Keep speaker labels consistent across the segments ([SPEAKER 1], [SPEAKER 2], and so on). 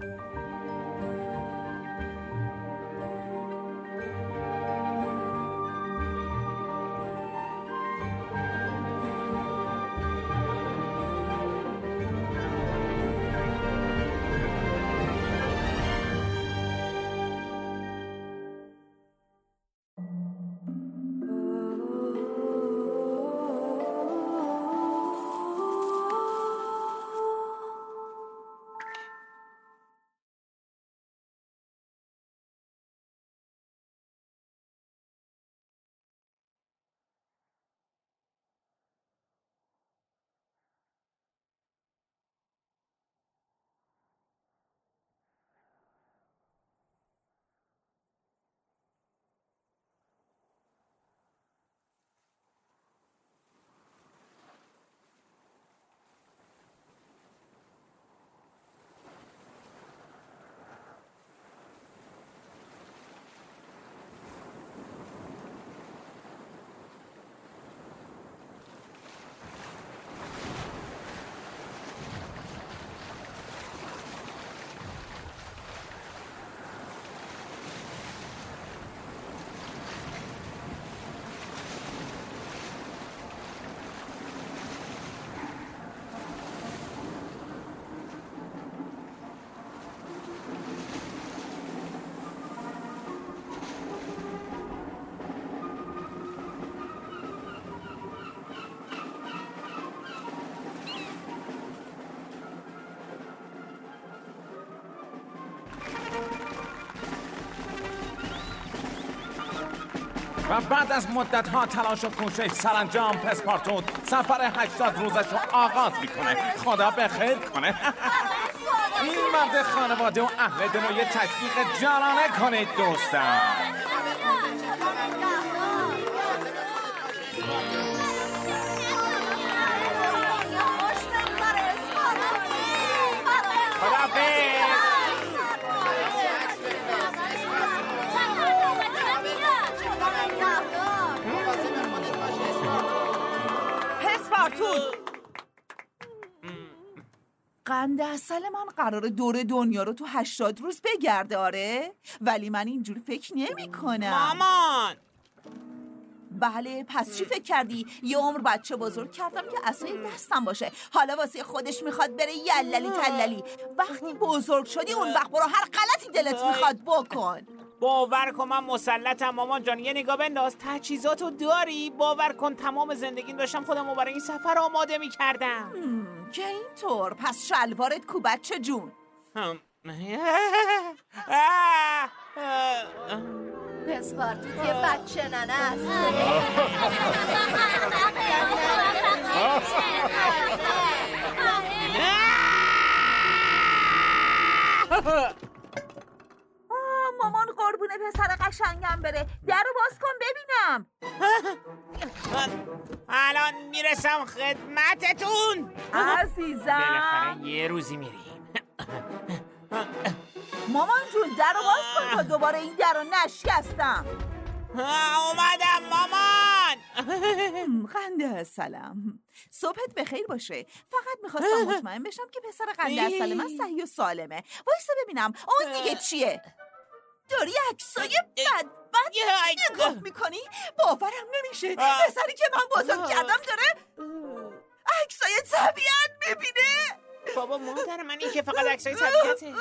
[SPEAKER 1] و بعد از مدت‌ها تلاش و کوشش سرانجام پسپارتو سفر 80 روزش رو آغاز میکنه. خدا بخیر کنه. این مرد خانواده و اهل دل رو یه تشویق جانانه کنید دوستان.
[SPEAKER 2] قند عسل من قراره دور دنیا رو تو 80 روز بگرده آره؟ ولی من اینجوری فکر نمی کنم.
[SPEAKER 3] مامان
[SPEAKER 2] بله پس چی فکر کردی؟ یه عمر بچه بزرگ کردم که عصای دستم باشه، حالا واسه خودش میخواد بره یللی تللی. وقتی بزرگ شدی اون وقت برو هر غلطی دلت میخواد بکن.
[SPEAKER 3] باور کن من مسلطم مامان جان. یه نگاه بنداز تجهیزاتو داری؟ باور کن تمام زندگیم داشتم خودم رو برای این سفر آماده میکردم.
[SPEAKER 2] که اینطور پس شلوارت کو بچه جون؟
[SPEAKER 4] پسپارتو یه بچه ننه است.
[SPEAKER 2] مامان قربونه پسر قشنگم بره. درو باز کن ببینم.
[SPEAKER 3] الان میرسم خدمتتون
[SPEAKER 2] عزیزم.
[SPEAKER 3] بالاخره یه روزی میریم.
[SPEAKER 2] مامان جون درو باز کن تا دوباره این درو نشکستم.
[SPEAKER 3] اومدم مامان.
[SPEAKER 2] قند عسلم صبحت بخیر باشه. فقط میخواستم مطمئن بشم که پسر قند عسل من صحیح و سالمه. وایسا ببینم اون دیگه چیه؟ داری عکسای بد نگاه میکنی؟ باورم نمیشه پسری که من بزرگ کردم داره عکسای طبیعت میبینه.
[SPEAKER 3] بابا مادر من این که فقط عکسای طبیعته.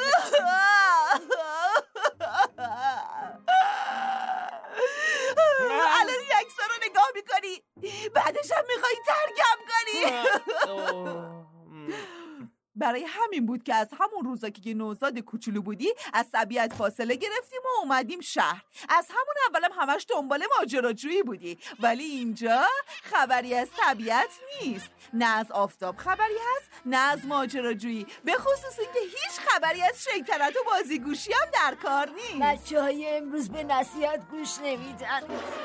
[SPEAKER 2] الان این عکس‌ها رو نگاه میکنی بعدش هم میخوایی ترکم کنی. برای همین بود که از همون روزا که نوزاد کوچولو بودی از طبیعت فاصله گرفتیم و اومدیم شهر. از همون اولم همش دنبال ماجراجویی بودی، ولی اینجا خبری از طبیعت نیست، نه از آفتاب خبری هست نه از ماجراجویی، به خصوص اینکه هیچ خبری از شیطنت و بازیگوشی هم در کار نیست.
[SPEAKER 4] بچه‌های امروز به نصیحت گوش نمیدن.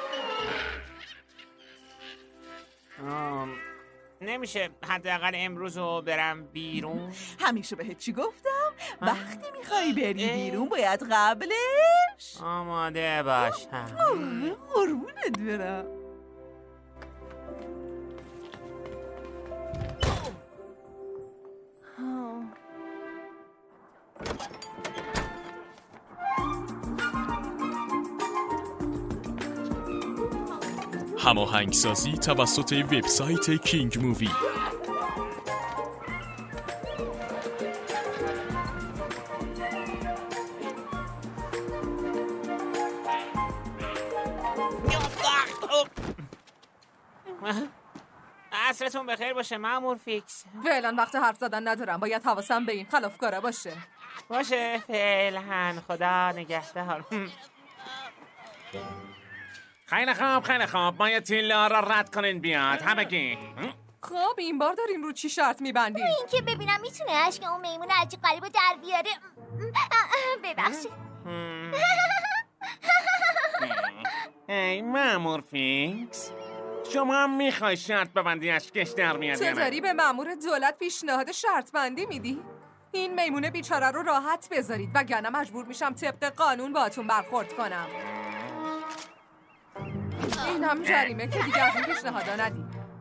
[SPEAKER 3] نمیشه حداقل امروز رو برم بیرون؟
[SPEAKER 2] همیشه بهت چی گفتم؟ وقتی میخوای بری بیرون باید قبلش
[SPEAKER 3] آماده باشم.
[SPEAKER 2] قربونت برم.
[SPEAKER 5] هماهنگسازی توسط وبسایت کینگ مووی.
[SPEAKER 3] عصرتون بخیر باشه مأمور فیکس.
[SPEAKER 6] فعلا وقت حرف زدن ندارم، باید حواسم به این خلافکارا باشه.
[SPEAKER 3] باشه فعلا، خدا نگهدار.
[SPEAKER 1] خیلی خوب باید تیلا را رد کنین بیاد همگی.
[SPEAKER 6] خب این بار داریم رو چی شرط میبندیم؟
[SPEAKER 7] این که ببینم میتونه عشق اون میمون عجیب غریبو در بیاره. ببخشید.
[SPEAKER 1] ای مأمور فیکس، شما هم میخوای شرط ببندی اشکش در میاد؟
[SPEAKER 6] تو داری به مأمور دولت پیشنهاد شرط بندی میدی؟ این میمونه بیچاره رو راحت بذارید وگرنه مجبور میشم طبق قانون باهاتون برخورد کنم. این هم جریمه که دیگه از این پیشنهادا ندی.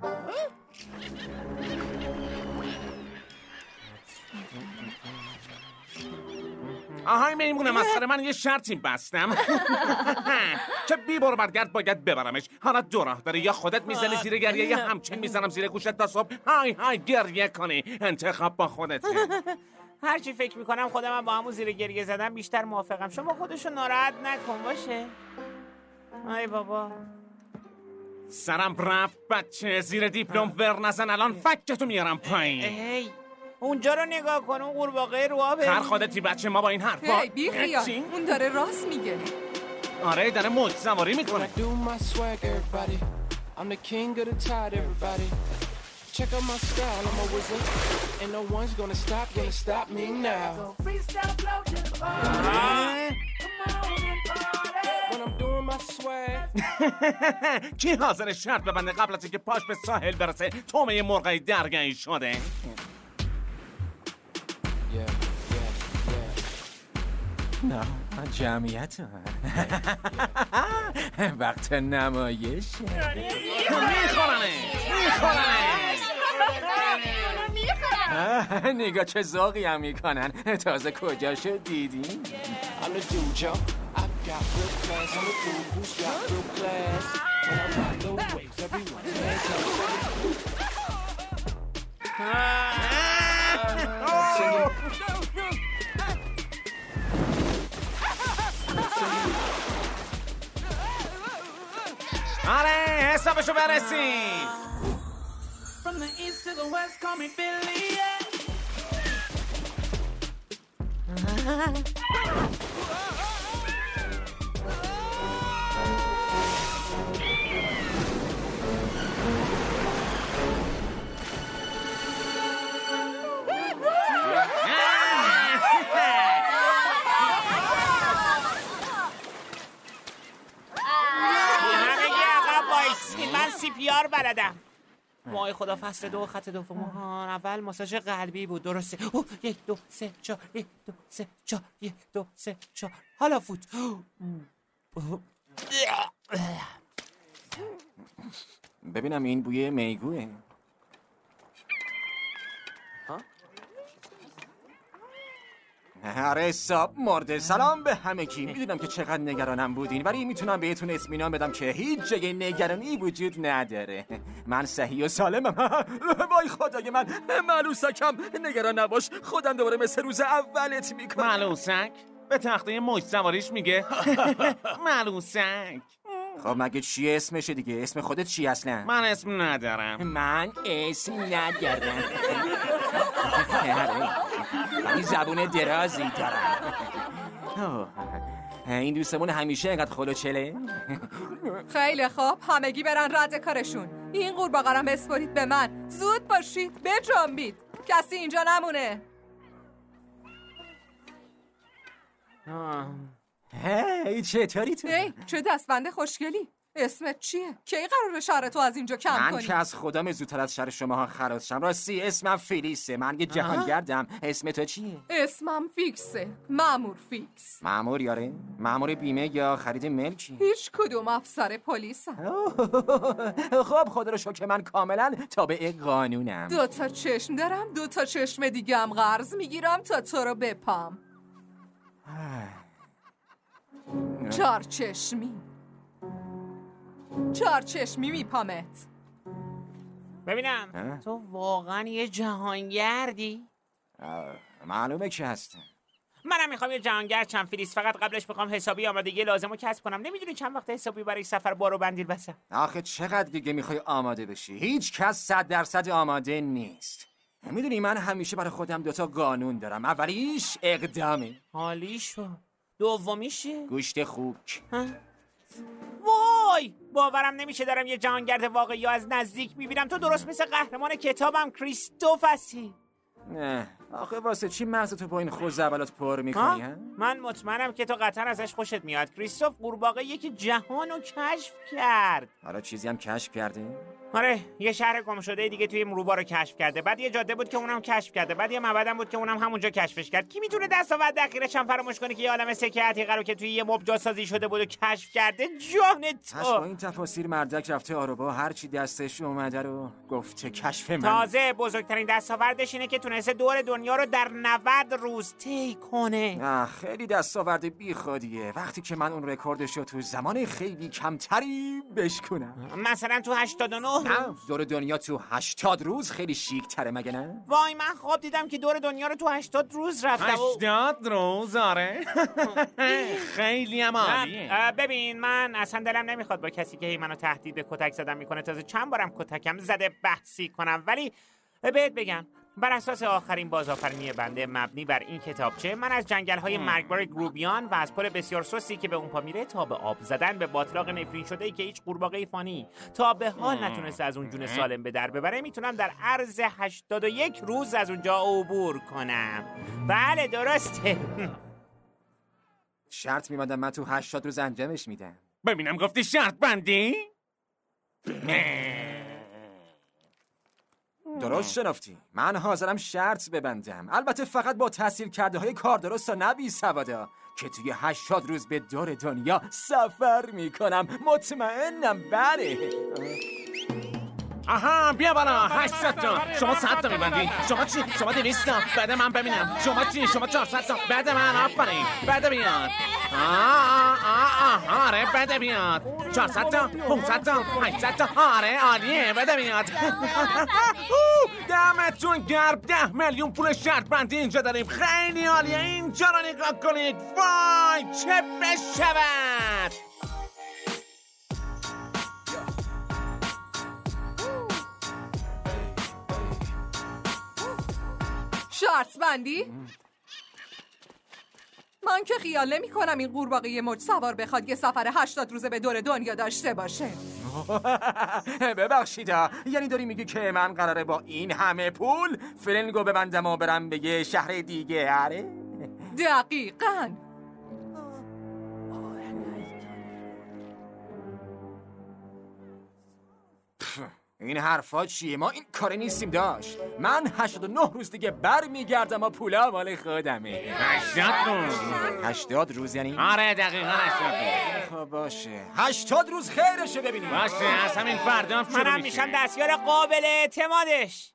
[SPEAKER 1] آهای میمونه مسخره، من یه شرطی بستم که بی برو برگرد باید ببرمش. حالا دو راه داره، یا خودت میزنی زیر گریه یا همچین میزنم زیر گوشت تا صبح های گریه کنی. انتخاب با خودته.
[SPEAKER 3] هرچی فکر میکنم خودم با همون زیر گریه زدن بیشتر موافقم. شما خودشو ناراحت نکن باشه. ای بابا
[SPEAKER 1] سرم رفت بچه، زیر دیپلم ور نزن، الان فکتو میارم پایین.
[SPEAKER 3] ای اونجا رو نگاه کن، اون قورباغه رو آبه.
[SPEAKER 1] خر خودتی بچه، ما با این حرفا.
[SPEAKER 6] هی بی خیال، اون داره راست میگه.
[SPEAKER 1] آره داره موج سواری میکنه.
[SPEAKER 8] Check out my style, I'm a wizard, and no one's gonna stop me now. When I'm doing my swag.
[SPEAKER 1] کی حاضر شرط ببنده قبل از اینکه پاش به ساحل برسه تومه مرغای درگاهی شده؟
[SPEAKER 9] نه جمعیت وقت نمایش میخورنه. نگاه چه ذوقی هم میکنن. تازه کجاشو دیدی؟
[SPEAKER 1] آره حسابشو برسیم.
[SPEAKER 8] From the east to the west, call me Billy.
[SPEAKER 3] من CPR بلدم. وای خدا، فصل 2 خط دوم. اول ماساژ قلبی بود، درسته. 1 2 3 4 1 2 3 4 1 2 3 4. حالا فوت.
[SPEAKER 9] ببینم این بوی میگوه. آره حساب مرده. سلام به همگی. میدونم که چقدر نگرانم بودین، ولی میتونم بهتون اطمینان بدم که هیچ جای نگرانی وجود نداره. من صحیح و سالمم. وای خدای من، ملوسکم. نگران نباش، خودم دوباره مثل روز اولت میکنم.
[SPEAKER 1] ملوسک؟ به تخته موج سواریش میگه ملوسک.
[SPEAKER 9] خب مگه چیه اسمشه دیگه؟ اسم خودت چی اصلا؟
[SPEAKER 1] من اسم ندارم.
[SPEAKER 9] من اسم ندارم. این زبون درازی دارم. این دوستمون همیشه اینقدر خلوچله.
[SPEAKER 6] خیلی خوب، همگی برن رد کارشون. این قورباغه‌رم بسپارید به من. زود باشید، بجنبید، کسی اینجا نمونه.
[SPEAKER 9] هی چطوری تو؟
[SPEAKER 6] هی چه دستبند خوشگلی. اسمت چیه؟ کی قراره شهر تو از اینجا کم کنی؟
[SPEAKER 9] من که از خودم زودتر از شهر شماها خراج شم. راستی اسمم فلیسه، من یه جهانگردم. اسم تو چیه؟
[SPEAKER 6] اسمم فیکسه، مأمور فیکس.
[SPEAKER 9] مأمور یاره؟ مأمور بیمه یا خرید ملکی؟
[SPEAKER 6] هیچ کدوم افسر پلیسم.
[SPEAKER 9] خب خدا رو شکر من کاملا تابع قانونم.
[SPEAKER 6] 2 تا چشم دارم، 2 تا چشم دیگه هم قرض میگیرم تا تو رو بپام. 4 چشمی. چارچشمی میپامت.
[SPEAKER 3] ببینم تو واقعا یه جهانگردی؟
[SPEAKER 9] معلومه که هستم.
[SPEAKER 3] منم میخوام یه جهانگرد چند فریز، فقط قبلش میخوام حسابی آمادگی لازمو کسب کنم. نمیدونی چند وقت حسابی برای سفر بارو بندیل بسه؟
[SPEAKER 9] آخه چقدر دیگه میخوای آماده بشی؟ هیچ کس 100% آماده نیست. میدونی من همیشه برای خودم 2 تا قانون دارم. اولیش اقدامه.
[SPEAKER 3] حالیشو. دومیشه؟
[SPEAKER 9] گوشت خوک.
[SPEAKER 3] وای باورم نمیشه دارم یه جهانگرد واقعی از نزدیک میبینم. تو درست مثل قهرمان کتابم کریستوف هستی.
[SPEAKER 9] نه آخه واسه چی مغزتو با این خوزعبلات پر میکنی ها؟
[SPEAKER 3] من مطمئنم که تو قطعا ازش خوشت میاد. کریستوف قورباغه‌ایه که جهانو کشف کرد.
[SPEAKER 9] حالا چیزی هم کشف کرده؟
[SPEAKER 3] آره یه شهر گم شده دیگه توی مروبا رو کشف کرده. بعد یه جاده بود که اونم کشف کرده. بعد یه معبدم بود که اونم همونجا کشفش کرد. کی میتونه دستاورد اخیرش هم فراموش کنه که یه عالمه سکه عتیقه رو که توی یه مب جاسازی شده بود و کشف کرده؟ جان تو
[SPEAKER 9] با این تفاسیر مردک رفته آروبا هر چی دستش اومده رو گفته کشف من.
[SPEAKER 3] تازه بزرگترین دستاوردش اینه که تونسته دور دنیا رو در 90 روز طی کنه.
[SPEAKER 9] خیلی دستاورد بیخودیه وقتی که من اون رکوردش رو تو زمان خیلی کمتری بشکنم.
[SPEAKER 3] مثلا تو 89
[SPEAKER 9] روز. دور دنیا تو 80 روز خیلی شیک تره مگه نه؟
[SPEAKER 3] وای من خواب دیدم که دور دنیا رو تو 80 روز رفتم.
[SPEAKER 1] 80 روز آره. خیلی هم عالیه.
[SPEAKER 3] ببین من اصلا دلم نمیخواد با کسی که هی منو تهدید به کتک زدن میکنه تازه چند بارم کتکم زده بحثی کنم. ولی بهت بگم بر اساس آخرین بازآفرینی بنده مبنی بر این کتابچه من از جنگل‌های مرگبار گروبیان و از پل بسیار سوسی که به اون پا میره تا به آب زدن به باتلاق نفرین شده ای که هیچ قورباغه فانی تا به حال نتونسته از اون جون سالم به در ببره میتونم در عرض 81 روز از اونجا عبور کنم. بله درسته.
[SPEAKER 9] شرط می‌بندم من تو 80 روز انجامش میدم.
[SPEAKER 1] ببینم گفتی شرط بندی؟
[SPEAKER 9] درست شنفتی. من حاضرم شرط ببندم، البته فقط با تحصیل کرده های کار درست و نبی سوادا که توی 80 روز به دور دنیا سفر میکنم. مطمئنم. بله.
[SPEAKER 1] آها بیا بالا 80 تا. شما 100 تا میبندی. شما چی؟ شما 200 تا. بعد من ببینم. شما چی؟ شما 400 تا. بعد من آفرین. بعد بیاد. آره بعد بیاد. 400 تا 500 تا 800 تا. آره عالیه بعد بیاد. دمتون گرم. 10 میلیون پول شرط بندی اینجا داریم. خیلی عالیه. اینجا رو نگاه کنید. وای چه بشود.
[SPEAKER 6] شرط بندی؟ من که خیال نمی کنم این قورباغه موج سوار بخواد یه سفر 80 روزه به دور دنیا داشته باشه.
[SPEAKER 9] ببخشید یعنی داری میگی که من قراره با این همه پول فرنگو ببندم و برم به یه شهر دیگه؟ آره
[SPEAKER 6] دقیقاً.
[SPEAKER 9] این حرفا چیه؟ ما این کاری نیستیم داشت. من 89 روز دیگه بر میگردم و پولا مال خودمه.
[SPEAKER 1] 80 روز.
[SPEAKER 9] 80 روز یعنی؟
[SPEAKER 1] آره دقیقاً 80 روز.
[SPEAKER 9] خب باشه 80 روز خیرشه ببینیم.
[SPEAKER 1] باشه از همین فردا هم شروع
[SPEAKER 3] منم میشم دستیار قابل اعتمادش.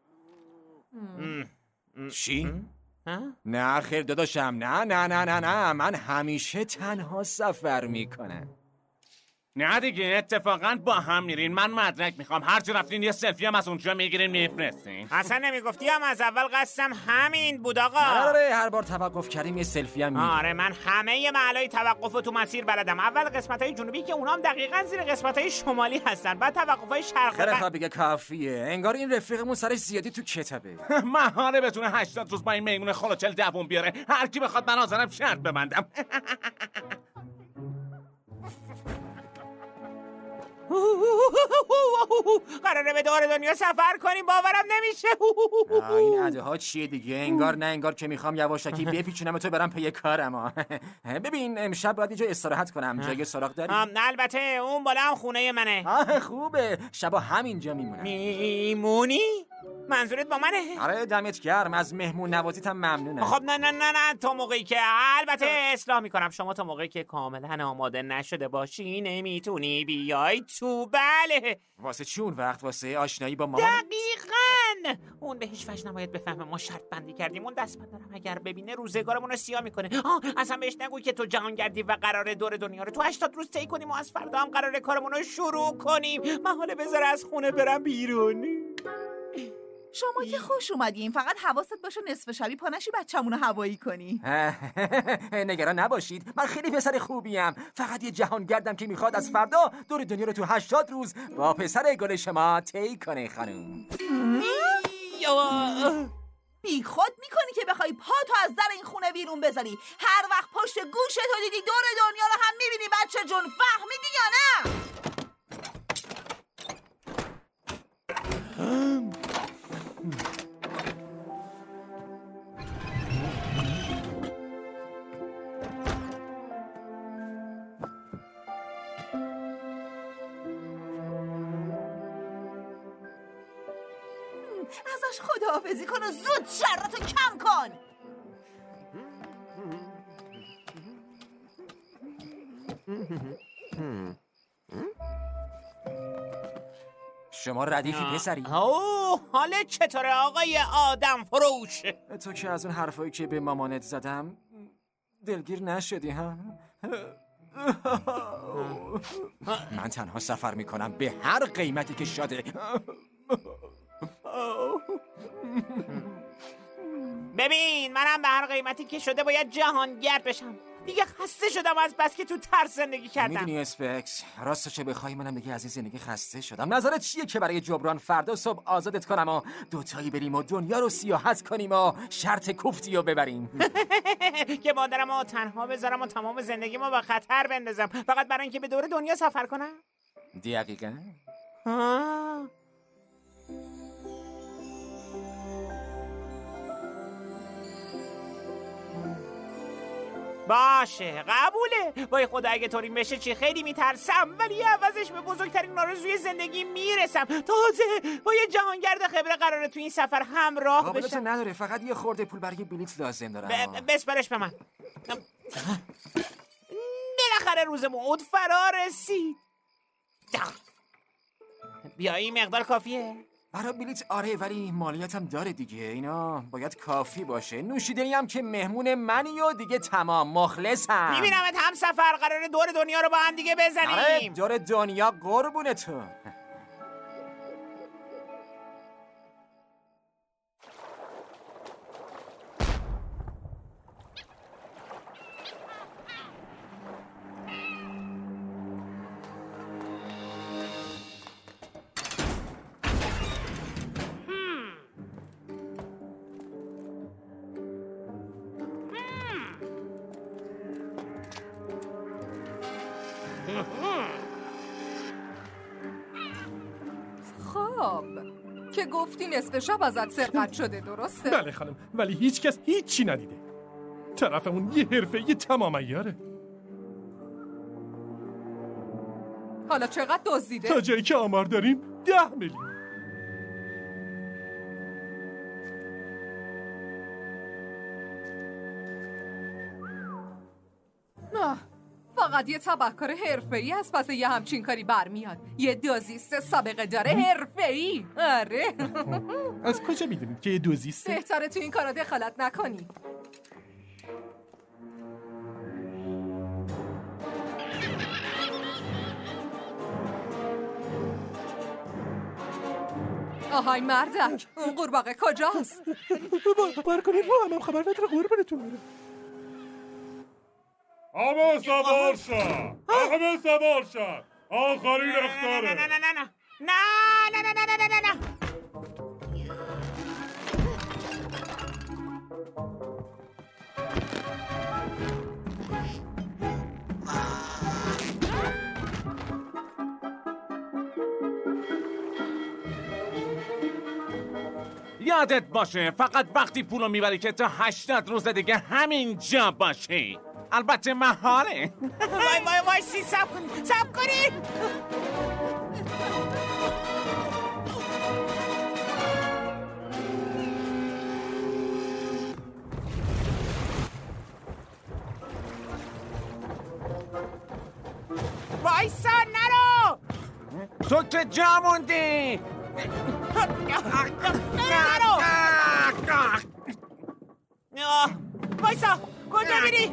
[SPEAKER 9] چی؟ نه خیر داداشم. نه من همیشه تنها سفر میکنم.
[SPEAKER 1] نه دیگه اتفاقا با هم میرین. من مدرک میخوام. هر جا رفتین یه سلفی هم از اونجا میگیرین میفرستین.
[SPEAKER 3] اصلا نمیگفتی هم از اول قصدم همین بود آقا.
[SPEAKER 9] آره هر بار توقف کردیم یه سلفی هم میگیریم.
[SPEAKER 3] آره من همه محلای توقف تو مسیر بلدم. اول قسمت‌های جنوبی که اونام دقیقاً زیر قسمت‌های شمالی هستن. بعد توقف‌های شرقی.
[SPEAKER 9] خیلی خواب دیگه کافیه. انگار این رفیقمون سرش زیادی تو کتابه.
[SPEAKER 1] محاله بتونه 80 روز با این میمون خلوچل دووم بیاره. هر کی بخواد من حاضرم شرط ببندم.
[SPEAKER 3] قراره به دور دنیا سفر کنیم. باورم نمیشه.
[SPEAKER 9] این اده ها چیه دیگه؟ انگار نه انگار که میخوام یواشکی بپیچونم تو برم پی کارم. ببین امشب باید اینجا استراحت کنم. جای سراغ داری؟
[SPEAKER 3] البته اون بالا هم خونه منه.
[SPEAKER 9] خوبه شبا همینجا میمونم.
[SPEAKER 3] میمونی؟ منظورت با منه؟
[SPEAKER 9] آره دمت گرم. از مهمون نوازیتم ممنونم.
[SPEAKER 3] خب نه تا موقعی که البته اصلاح میکنم شما تا موقعی که کاملا آماده نشده باشی نمیتونی بیای تو. بله
[SPEAKER 9] واسه چی اون وقت؟ واسه آشنایی با مامان؟
[SPEAKER 3] دقیقاً اون به هیچ وجه نباید بفهمه ما شرط بندی کردیم. اون دستبندرم اگر ببینه روزگارمون رو سیاه میکنه. اصلا بهش نگو که تو جهانگردی و قراره دور دنیا رو تو 80 روز طی کنیم و از فردا هم قراره کارمون رو شروع کنیم. من حالا بذار از خونه برم بیرون.
[SPEAKER 2] شما که خوش اومدین، فقط حواست باشه نصف شبی پا نشی بچه‌مون رو هوایی کنی.
[SPEAKER 9] نگران نباشید، من خیلی پسر خوبیم. فقط یه جهانگردم که میخواد از فردا دور دنیا رو تو 80 روز با پسر گل شما طی کنه خانم.
[SPEAKER 2] بی خود میکنی که بخوای پاتو از در این خونه بیرون بذاری. هر وقت پشت گوشتو دیدی دور دنیا رو هم میبینی بچه جون، فهمیدی یا نه؟ ازش خداحافظی کن و زود شرطو کم کن.
[SPEAKER 9] شما ردیفی پسری؟
[SPEAKER 3] حالا چطوره آقای آدم فروش؟
[SPEAKER 9] تو که از اون حرفایی که به مامانت زدم دلگیر نشدی ها؟ من تنها سفر میکنم به هر قیمتی که شده.
[SPEAKER 3] ببین منم به هر قیمتی که شده باید جهانگرد بشم. دیگه خسته شدم از بس که تو ترس زندگی کردم.
[SPEAKER 9] میدونی اسپکس، راستش بخوای منم دیگه از این زندگی خسته شدم. نظرت چیه که برای جبران فردا صبح آزادت کنم و دوتایی بریم و دنیا رو سیاحت کنیم و شرط کوفتی رو ببریم؟
[SPEAKER 3] که مادرم رو تنها بذارم و تمام زندگی ما با خطر بندازم فقط برای اینکه به دور دنیا سفر کنم؟
[SPEAKER 9] دقیقاً.
[SPEAKER 3] باشه قبوله. وای خدا اگه طوری بشه چی، خیلی میترسم، ولی عوضش به بزرگترین آرزوی زندگی میرسم. تازه با یه جهانگرد خبره قراره تو این سفر همراه بشم.
[SPEAKER 9] نداره، فقط یه خورده پول برای بلیط لازم دارم.
[SPEAKER 3] بسپارش به من. بالاخره روز موعود فرا رسید. بیا این مقدار کافیه؟
[SPEAKER 9] برای بلیط آره، ولی مالیاتم داره دیگه. اینا باید کافی باشه. نوشیدنی هم که مهمون منی و دیگه تمام، مخلصم.
[SPEAKER 3] میبینمت هم سفر قراره دور دنیا رو با هم دیگه بزنیم.
[SPEAKER 9] آره دور دنیا، قربون تو.
[SPEAKER 6] خب که گفتی نصف شب ازت سرقت شده، درسته؟
[SPEAKER 10] بله خانم، ولی هیچ کس هیچی ندیده. طرفمون یه حرفه‌ای تمام عیاره.
[SPEAKER 6] حالا چقدر دزدیده؟
[SPEAKER 10] تا جایی که آمار داریم 10 میلیون.
[SPEAKER 6] فقط یه تبهکار حرفه‌ای از پس یه همچین کاری برمیاد. یه دوزیست سابقه داره حرفه‌ای. آره.
[SPEAKER 10] از کجا میدونید که یه دوزیسته؟
[SPEAKER 6] بهتره تو این کارا دخالت نکنی. آهای مردک، اون قورباغه کجاست؟
[SPEAKER 10] بار کنید رو هم خبر نداره قربونتون میره.
[SPEAKER 11] همه سوار شد، همه سوار شد. آخرین اختاره.
[SPEAKER 3] نه نه نه نه نه نه نه نه نه نه نه.
[SPEAKER 1] یادت باشه فقط وقتی پولو میبری که تا 80 روز دیگه همین جا باشی. البته محاله.
[SPEAKER 3] وای وای وای سب کنید. وایسا نرو.
[SPEAKER 1] تو که جا موندی.
[SPEAKER 3] وایسا کجا میری؟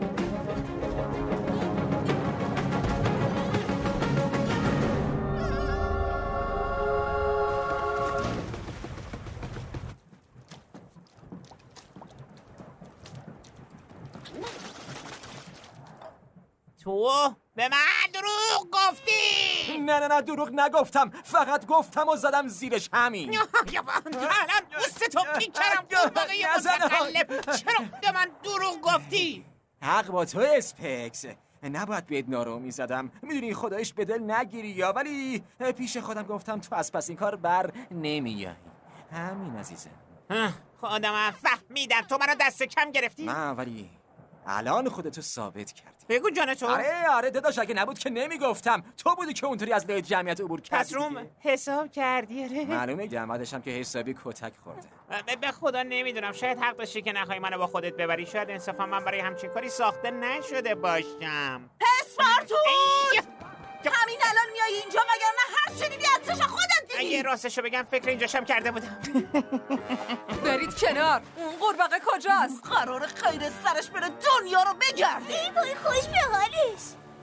[SPEAKER 3] تو به من دروغ گفتی.
[SPEAKER 9] نه دروغ نگفتم، فقط گفتم و زدم زیرش همین.
[SPEAKER 3] الان دوست تو میکرم قورباغه متقلب. چرا به من دروغ گفتی؟
[SPEAKER 9] حق با تو اسپکس، نباید بهت نارومی زدم. میدونی خدایش به دل نگیری یا، ولی پیش خودم گفتم تو از پس این کار بر نمیایی. همین عزیزم.
[SPEAKER 3] خودم فهمیدم تو منو دست کم گرفتی.
[SPEAKER 9] من ولی الان خودتو ثابت کردی.
[SPEAKER 3] بگو جان تو.
[SPEAKER 9] آره داداش، اگه نبود که نمیگفتم. تو بودی که اونطوری از لای جمعیت عبور کردی.
[SPEAKER 3] پس روم حساب کردی. آره
[SPEAKER 9] معلومه جمعیتش هم که حسابی کتک خورده.
[SPEAKER 3] به خدا نمیدونم، شاید حق داشتی که نخوای منو با خودت ببری. شاید انصافا من برای همچین کاری ساخته نشده باشم.
[SPEAKER 2] پسپارتو همین الان میای اینجا وگرنه هر شنیدی از چشم خودت دیدی.
[SPEAKER 3] اگه راستشو بگم فکر اینجاشم کرده بودم.
[SPEAKER 6] برید کنار. اون قورباغه کجاست؟
[SPEAKER 2] قرار خیر سرش بره دنیا رو بگرده.
[SPEAKER 7] ای بای خوش به حالش.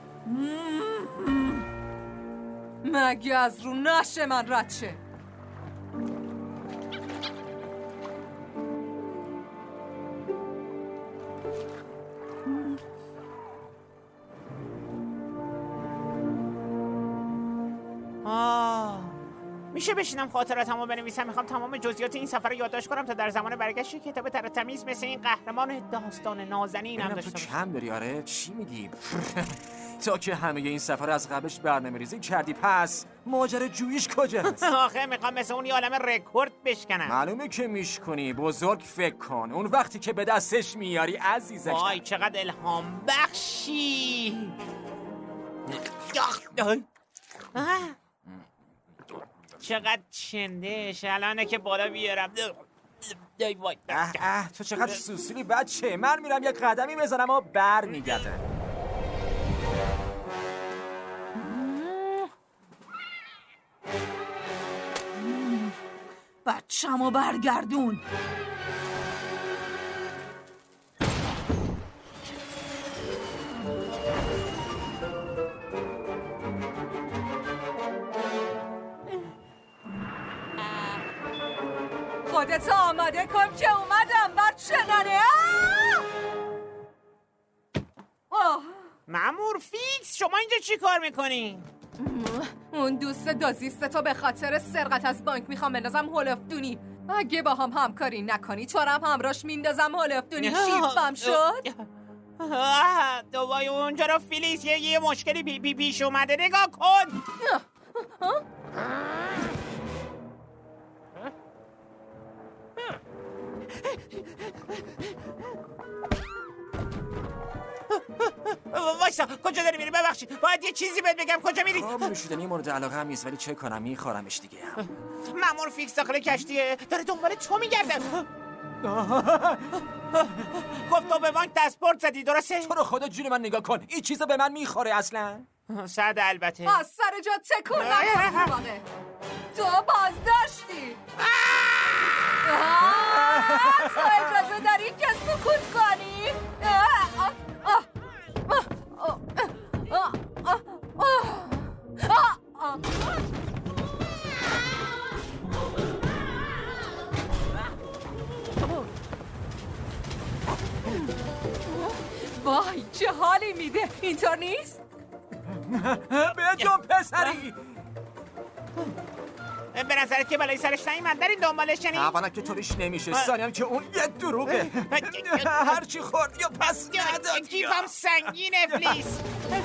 [SPEAKER 6] مگه از رو نشه من رد شه.
[SPEAKER 3] میشه بشینم خاطراتمو بنویسم؟ میخوام تمام جزئیات این سفر رو یادداشت کنم تا در زمان برگشت کتاب تر و تمیز مثل این قهرمان داستان نازنینم داشته باشم.
[SPEAKER 9] تو کم داری. آره چی میگی؟ تا که همه این سفر از قبلش برنامه‌ریزی کردی، پس ماجرا جوییش کجاست؟
[SPEAKER 3] آخه میخوام مثل اون عالم رکورد بشکنم.
[SPEAKER 9] معلومه که میشکنی. بزرگ فکر کن. اون وقتی که به دستش میاری عزیزش.
[SPEAKER 3] وای چقدر الهام بخشی. چقدر چندش. الانه که بالا بیارم.
[SPEAKER 9] تو چقدر سوسولی بچه. من میرم یک قدمی بزنم و بر میگردم.
[SPEAKER 2] بچه‌مو برگردون.
[SPEAKER 6] خودت آماده کن که اومدم بچه‌نانه.
[SPEAKER 3] مامور فیکس، شما اینجا چی کار میکنی؟
[SPEAKER 6] اون دوست دزدیست تو به خاطر سرقت از بانک میخوام بندازم هولفدونی. اگه با هم همکاری نکنی تو هم همراش میندازم هولفدونی. شیفم شد.
[SPEAKER 3] دوباره اونجا رو فیلیس یه مشکلی پیش اومده. نگاه کن. وایسا، کجا داری میری؟ ببخشید باید یه چیزی بهت بگم. کجا میری؟
[SPEAKER 9] نوشیدنی مورد علاقه هم نیست، ولی چه کنم میخورمش دیگه.
[SPEAKER 3] مامور فیکس داخل کشتیه، داره دنبال تو میگرده. گفت تو به بانک دستپورت زدی، درسته؟
[SPEAKER 9] تو رو خدا جون من نگاه کن. این چیزا به من میخوره اصلا؟
[SPEAKER 3] صد البته.
[SPEAKER 6] از سر جا تکون نکن. تو بازداشتی. تو اجازه داری که سکوت کنی؟ وای چه حالی میده. اینطور نیست؟
[SPEAKER 9] بجون پسری.
[SPEAKER 3] به نظرت که بلایی سرش نیومد؟ دارین دنبالش؟
[SPEAKER 9] اولا که طوریش نمیشه، ثانیم که اون یه دروغه. هرچی خورد یا پس نداد.
[SPEAKER 3] کیفم سنگین افلیس.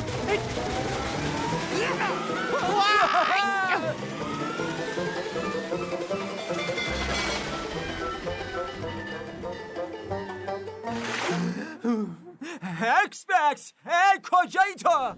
[SPEAKER 9] اکسپکس، کجایی تو؟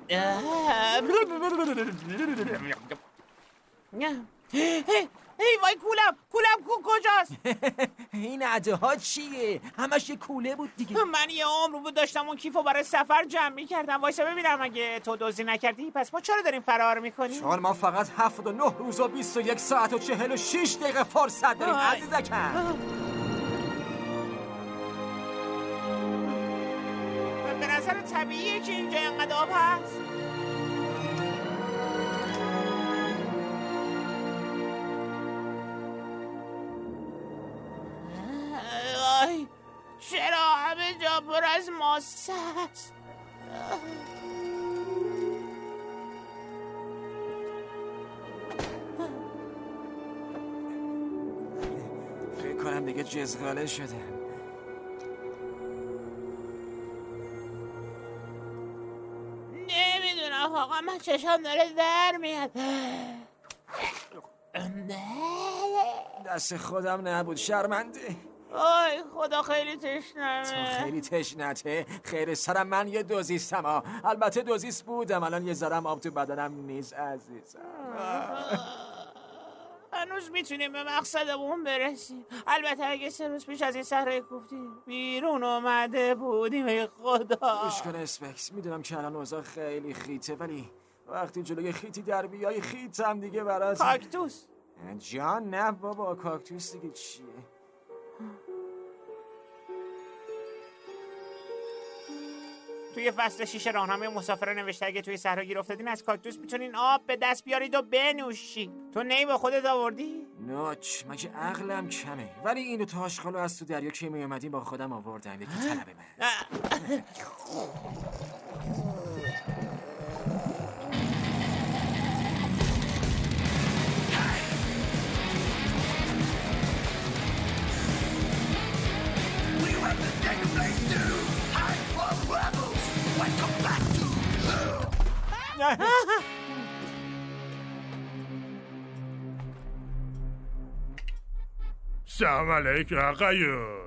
[SPEAKER 3] ای وای کولم کجاست؟
[SPEAKER 9] این عده ها چیه؟ همش یه کوله بود دیگه.
[SPEAKER 3] من یه عمر بود داشتم اون کیفو برای سفر جمع می‌کردم. وایسا ببینم اگه تو دزدی نکردی پس ما چرا داریم فرار می‌کنیم؟
[SPEAKER 9] چون ما فقط 79 روز و 21 ساعت و 46 دقیقه فرصت داریم عزیزکم.
[SPEAKER 3] به نظر طبیعیه که اینجا اینقدر آب هست. چرا همه جا پر از ماسه است؟
[SPEAKER 9] فکر کنم دیگه جزغاله شده.
[SPEAKER 3] نمیدونم آقا من چشم داره در میاد.
[SPEAKER 9] دست خودم نبود شرمنده.
[SPEAKER 3] آی خدا خیلی تشنمه.
[SPEAKER 9] تو خیلی تشنته؟ خیر سرم من یه دوزیستم البته دوزیست بودم الان یه ذرم آب تو بدنم نیست عزیزم.
[SPEAKER 3] هنوز میتونیم به مقصدمون برسیم. البته اگه 3 روز پیش از این صحرای کوفتی بیرون اومده بودیم. ای خدا
[SPEAKER 9] گوش کن اسپکس، میدونم که الان اوضاع خیلی خیته ولی وقتی جلوی خیتی در بیای خیتم دیگه برات.
[SPEAKER 3] کاکتوس
[SPEAKER 9] جان نه بابا کاکتوس دیگه چیه؟
[SPEAKER 3] توی فصل 6 راهنمای مسافران نوشته اگه توی صحرا گیر افتادین از کاکتوس میتونین آب به دست بیارید و بنوشید. تو نی با خودت آوردی؟
[SPEAKER 9] نوچ مگه عقلم کمه ولی اینو تا آشغالو از تو دریا که می اومدیم با خودم آوردم. یکی طلب من.
[SPEAKER 11] سلام علیکم آقایون.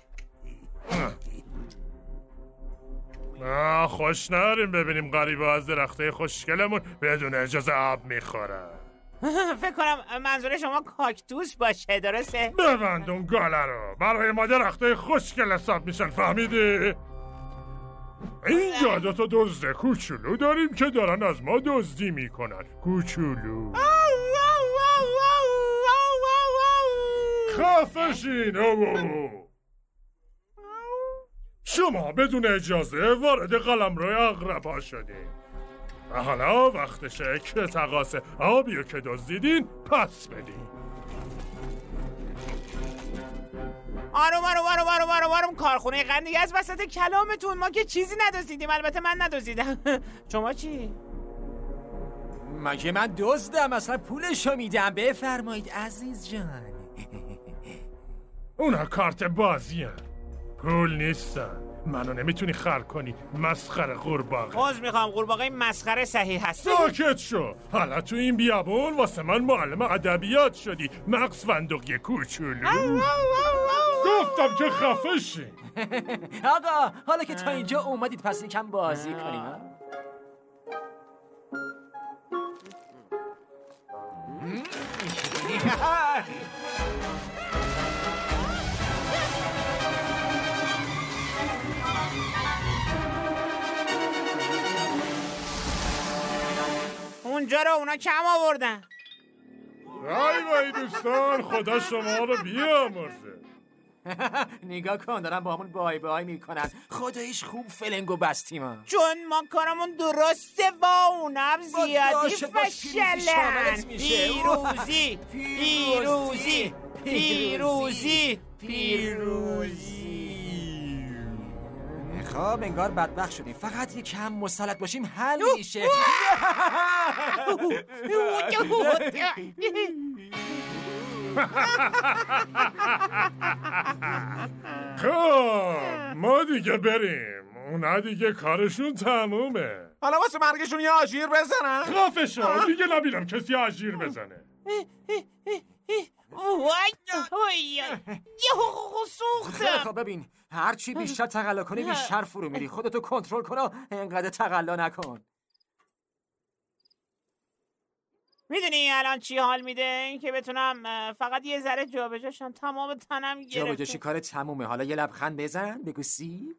[SPEAKER 11] خوش نداریم ببینیم غریبه از درخته خوشگلمون بدون اجازه آب میخورن.
[SPEAKER 3] فکر کنم منظور شما کاکتوس باشه درسته؟
[SPEAKER 11] ببند اون گاله رو. برای ما درخته خوشگل حساب میشن فهمیدی؟ اینجا 2 تا دزد کوچولو داریم که دارن از ما دزدی میکنن. کوچولو خفشین. شما بدون اجازه وارد قلمرو اغربا شدین و حالا وقتشه که تقاص آبیو که دزدیدین پس بدین.
[SPEAKER 3] آروم کارخونه قندی از وسط کلامتون. ما که چیزی ندزدیدیم. البته من ندزدیدم. شما چی؟
[SPEAKER 9] مگه من دزدم؟ اصلا پولشو میدم. بفرمایید عزیز جان.
[SPEAKER 11] اونا کارت بازی هن. پول نیستن. منو نمیتونی خر کنی مسخره قورباغه.
[SPEAKER 3] عذر میخوام قورباغه مسخره صحیح هست.
[SPEAKER 11] ساکت شو. حالا تو این بیابون واسه من معلم ادبیات شدی مغز فندقی کوچولو. گفتم که خفه شی.
[SPEAKER 9] آقا حالا که تا اینجا اومدید پس یکم بازی کنیم.
[SPEAKER 3] اونجا رو اونا کم آوردن.
[SPEAKER 11] وای دوستان خدا شما رو بیامرزه.
[SPEAKER 9] نگاه کن دارن با همون بای بای میکنن. خداییش خوب فلنگو بستیم
[SPEAKER 3] چون ما کارمون درسته و اونم زیادی فشلن. پیروزی.
[SPEAKER 9] خب انگار بدبخت شدیم. فقط یکم مسلط باشیم حل میشه.
[SPEAKER 11] خب ما دیگه بریم. اونا دیگه کارشون تمومه.
[SPEAKER 1] حالا واسه مرگشون یه آژیر بزنن.
[SPEAKER 11] خفه شو دیگه نبینم کسی آژیر بزنه.
[SPEAKER 9] خب ببین هرچی بیشتر تقلا کنی بیشتر فرو میری. خودتو کنترل کن و اینقدر تقلا نکن.
[SPEAKER 3] میدونی الان چی حال میده؟ این که بتونم فقط یه ذره جابجاشم، تمام تنم گرفته.
[SPEAKER 9] جابجاشی کار تمومه. حالا یه لبخند بزن، بگو سیب.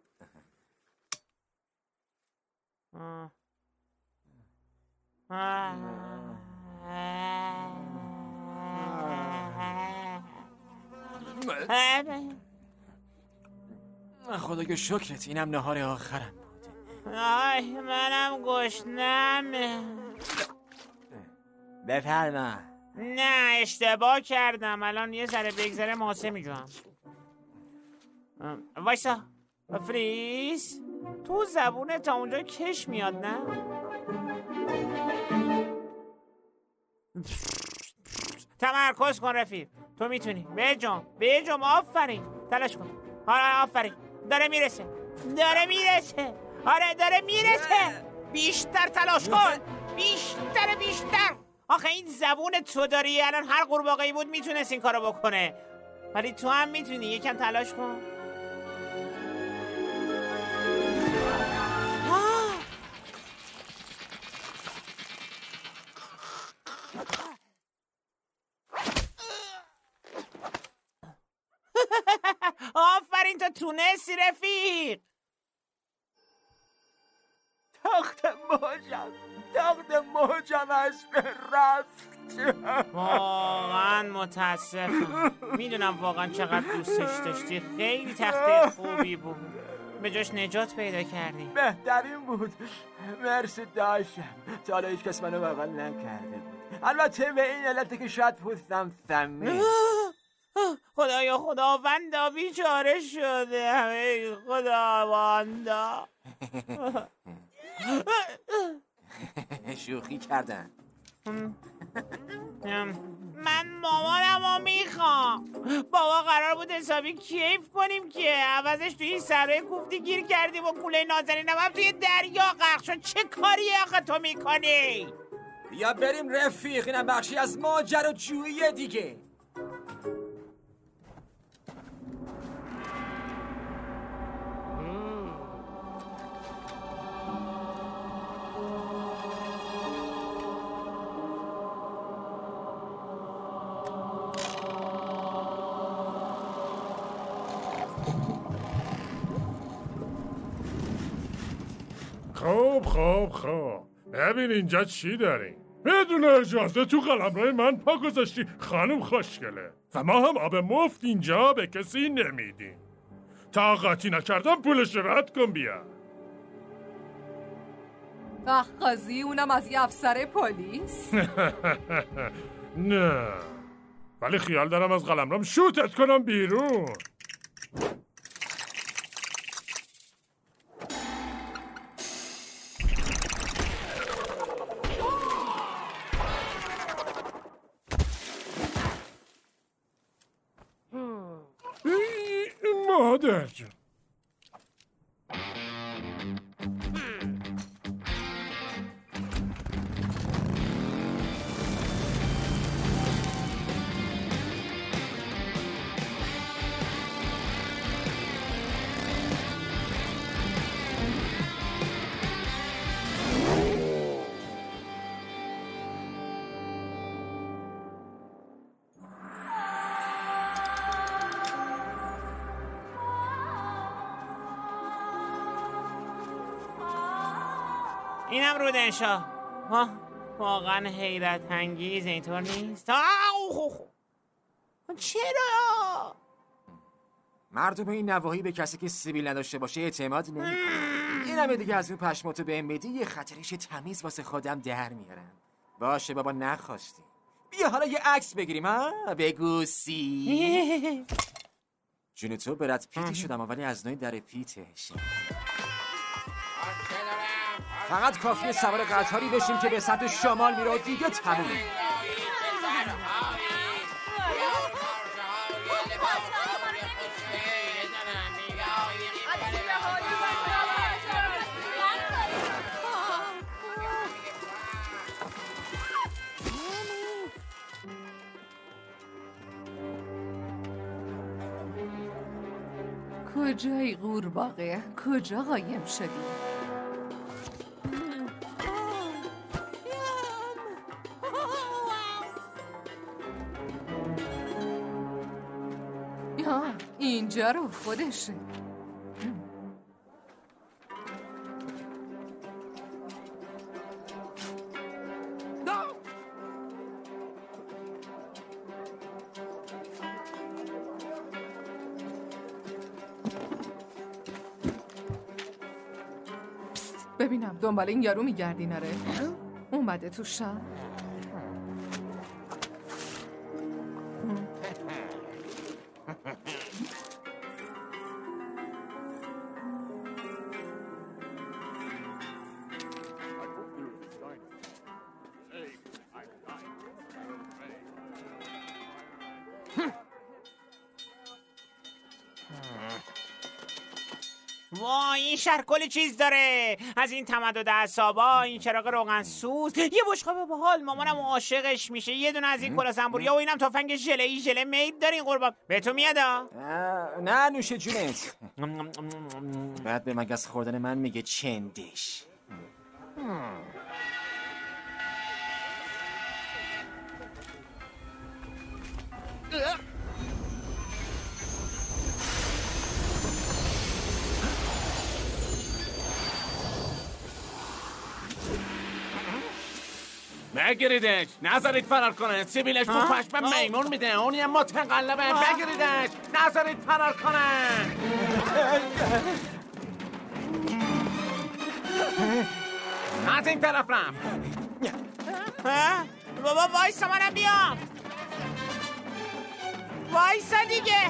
[SPEAKER 9] خدایا شکرت، اینم نهار آخرم بود.
[SPEAKER 3] آی منم گشنمه.
[SPEAKER 9] بفرما.
[SPEAKER 3] نه اشتباه کردم، الان یه ذره بگذره ماسه میجوام. وایسا فریز، تو زبونه تا اونجا کش میاد نه؟ تمرکز کن رفیق، تو میتونی. بجام آفرین، تلاش کن. آره آفرین، داره میرسه. آره داره میرسه. بیشتر تلاش کن، بیشتر. آخه این زبون تو داری، الان هر قورباغه‌ای بود میتونست این کارو بکنه، ولی تو هم میتونی. یکم تلاش کن. آفرین، تو تونستی رفیق.
[SPEAKER 9] تخت موجم از رفت.
[SPEAKER 3] واقعا متاسفم. میدونم واقعا چقدر دوستش داشتی، خیلی تخته خوبی بود، به جاش نجات پیدا کردی.
[SPEAKER 9] بهترین بود. مرسی داشتم، تا حالا هیچ کس منو بغل نکرده بود. البته به این علته که شاید پوستم سمی.
[SPEAKER 3] خدایا خداوندا بیچاره شده. ای خداوندا.
[SPEAKER 9] شوخی کردن.
[SPEAKER 3] من مامانمو میخوام. بابا قرار بود حسابی کیف کنیم که عوضش توی این صحرای کوفتی گیر کردیم و کوله نازنینم هم توی دریا غرق شد. چه کاری آخه تو میکنی؟
[SPEAKER 9] بیا بریم رفیق، اینم بخشی از ماجراجویی دیگه.
[SPEAKER 11] خب ببین اینجا چی داریم. بدون اجازه تو قلمرو من پا گذاشتی خانم خوشگله، و ما هم آب مفت اینجا به کسی نمیدیم. طاقتی نکردم پولش رد کن بیا.
[SPEAKER 6] قاضی اونم از یه افسر پلیس؟
[SPEAKER 11] نه، ولی خیال دارم از قلمروم شوتت کنم بیرون. مادر جون،
[SPEAKER 3] اینم رودنشاه. واقعا حیرت انگیز، اینطور نیست؟ چرا؟
[SPEAKER 9] مردم این نواحی به کسی که سیبیل نداشته باشه اعتماد نمی‌کنن. این همه دیگه از اون پشماتو بهم بدی یه خاطرش تمیز واسه خودم در میارم. باشه بابا نخواستی. بیا حالا یه عکس بگیریم ها؟ بگو سی. جون تو برات پیتی شدم ولی از نوع در پیتش. فقط کافیه سوار قطاری بشیم که به سمت شمال میره و دیگه تمومه.
[SPEAKER 6] کجایی قورباغه؟ کجا قایم شدی؟ اینجا رو خودشه. ببینم دنبال این یارو میگردی نره. اومده تو شهر.
[SPEAKER 3] وای این شهر کلی چیز داره، از این تمدد اعصابا، این چراغ روغن سوز، یه بشقاب باحال مامانم عاشقش میشه، یه دونه از این کلا زنبوریا و اینم تفنگ ژله‌ای ژله مید دارین قربان. به تو میادا؟
[SPEAKER 9] نه نوش جونت. بعد به مگس خوردن من میگه چندش.
[SPEAKER 1] بگیریدش، نذارید فرار کنه. سیبیلش تو پشم میمون میده، اونی هم متقلبه. بگیریدش، نذارید فرار کنه. از این طرف رفت.
[SPEAKER 3] بابا وایسا منم بیام. وایسا دیگه.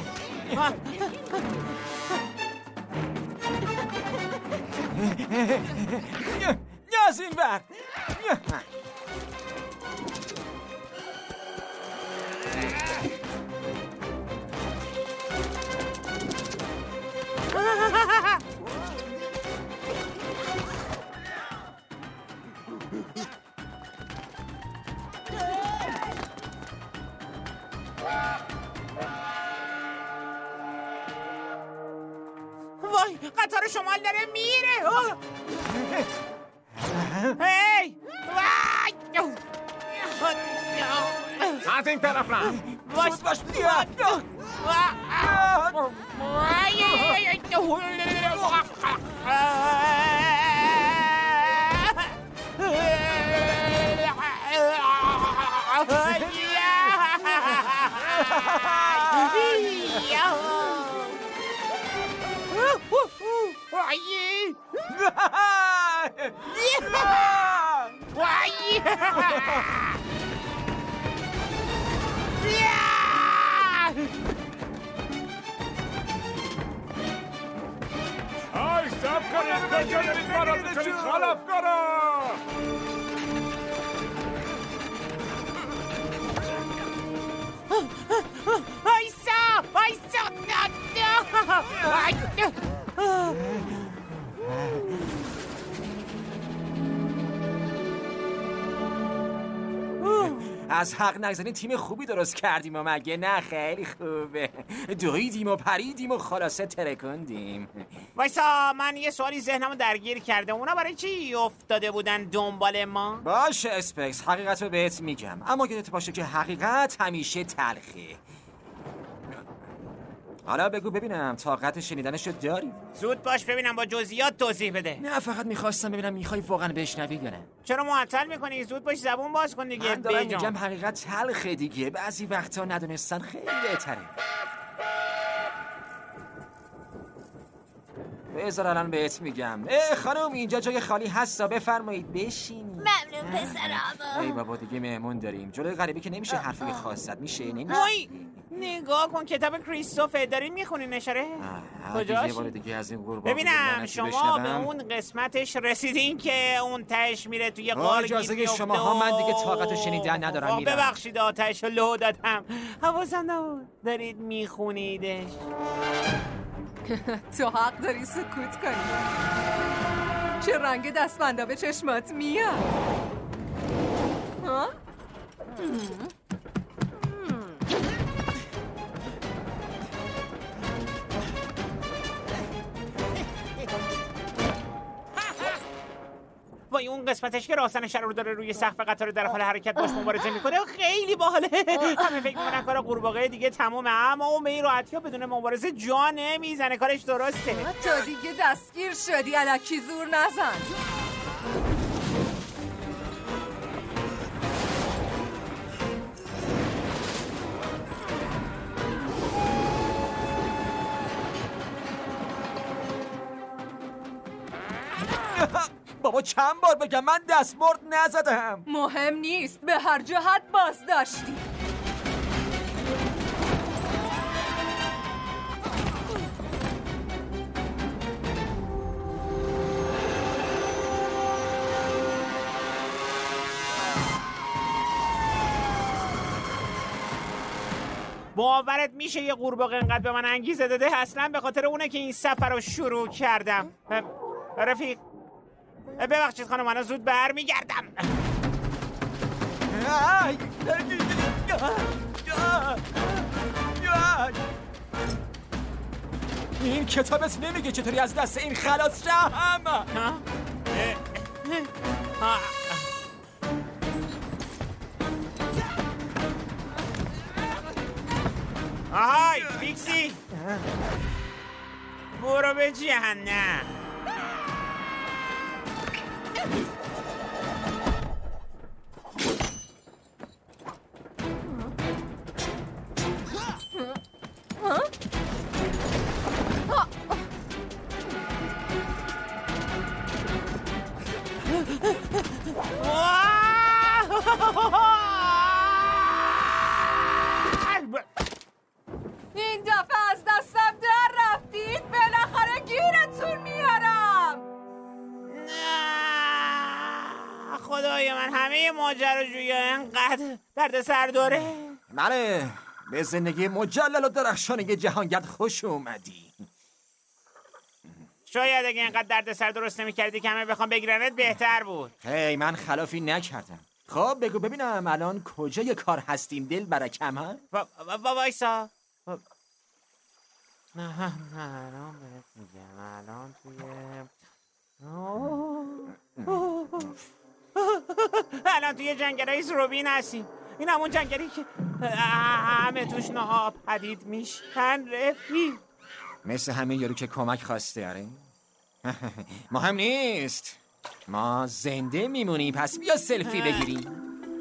[SPEAKER 9] از این بر.
[SPEAKER 3] وای قطار شمال داره میره. هی
[SPEAKER 1] از این طرف رفت.
[SPEAKER 9] باش
[SPEAKER 11] های سب کنید، کجا دارید ما را میکنید خلافکارا؟
[SPEAKER 9] از حق نگذارین تیم خوبی درست کردیم و مگه نه؟ خیلی خوبه. دویدیم و پریدیم و خلاصه ترکوندیم.
[SPEAKER 3] وایسا من یه سوالی ذهنمو درگیر کرده. اونا برای چی افتاده بودن دنبال ما؟
[SPEAKER 9] باشه اسپکس، حقیقت رو بهت میگم، اما یادت باشه که حقیقت همیشه تلخه. حالا بگو ببینم طاقت شنیدنشو داری؟
[SPEAKER 3] زود باش ببینم با جزئیات توضیح بده.
[SPEAKER 9] نه فقط میخواستم ببینم میخوای واقعا بشنوی یا نه.
[SPEAKER 3] چرا معطل میکنی؟ زود باش زبون باز کن دیگه.
[SPEAKER 9] من دارم میگم حقیقت تلخه دیگه، بعضی وقتا ندونستن خیلی بهتره. بذار الان بهت میگم. خانم اینجا جای خالی هستا، بفرمایید بشینید.
[SPEAKER 7] ممنون پسرم.
[SPEAKER 9] ای بابا دیگه مهمون داریم، جلوی غریبی که نمیشه حرفی خاص زد. میشه نمیشه.
[SPEAKER 3] وای نگاه کن کتاب کریستوفر دارین میخونین نشره؟
[SPEAKER 9] کجاش؟ یه بار دیگه از این قربان
[SPEAKER 3] ببینم شما به اون قسمتش رسیدین که اون تهش میره توی غار گیر میفته.
[SPEAKER 9] شما ها من دیگه طاقت شنیدن ندارم. میرم.
[SPEAKER 3] ببخشید آتش رو لو دادم، حواسم نبود. دارید میخونیدش.
[SPEAKER 6] تو حق داری سکوت کنی. چه رنگ دستبندا به چشمات میاد؟ ها؟
[SPEAKER 3] وای وای اون قسمتش که راهزن شهر رو داره روی سقف قطار در حال حرکت باش مبارزه میکنه خیلی باحاله. همه فکر میکنن کار قورباغه دیگه تمومه، اما اون به این راحتی ها بدون مبارزه جا نمیزنه. کارش درسته.
[SPEAKER 6] تو دیگه دستگیر شدی، الکی زور نزن.
[SPEAKER 9] بابا چند بار بگم من دستمرد نزدم.
[SPEAKER 6] مهم نیست، به هر جهت باز داشتی.
[SPEAKER 3] باورت میشه یه قورباغه انقدر به من انگیزه داده؟ اصلا به خاطر اونه که این سفر رو شروع کردم. رفیق ببخشید خانم، من زود برمیگردم.
[SPEAKER 9] این کتابت نمیگه چطوری از دست این خلاص شم؟
[SPEAKER 3] آهای پیکسی، برو به جهنم.
[SPEAKER 6] این دفعه از دستم در رفتید، بالاخره گیرتون میارم.
[SPEAKER 3] خدای من، همه ماجراجویی انقدر درد سر داره.
[SPEAKER 9] بله، به زندگی مجلل و درخشانه جهانگرد خوش اومدی.
[SPEAKER 3] شاید اگه اینقدر درد سر درست نمی‌کردی که همه بخوام بگیرنت بهتر بود.
[SPEAKER 9] هی من خلافی نکردم. خب بگو ببینم الان کجای کار هستیم دل برکم ها؟
[SPEAKER 3] وایسا. نه الان بهت میگم. الان توی جنگل روبین هستیم. این همون جنگلی که همه توش ناپدید میشن. رفیق
[SPEAKER 9] مثل همین یارو که کمک خواسته. آره مهم نیست، ما زنده میمونی. پس بیا سلفی بگیریم.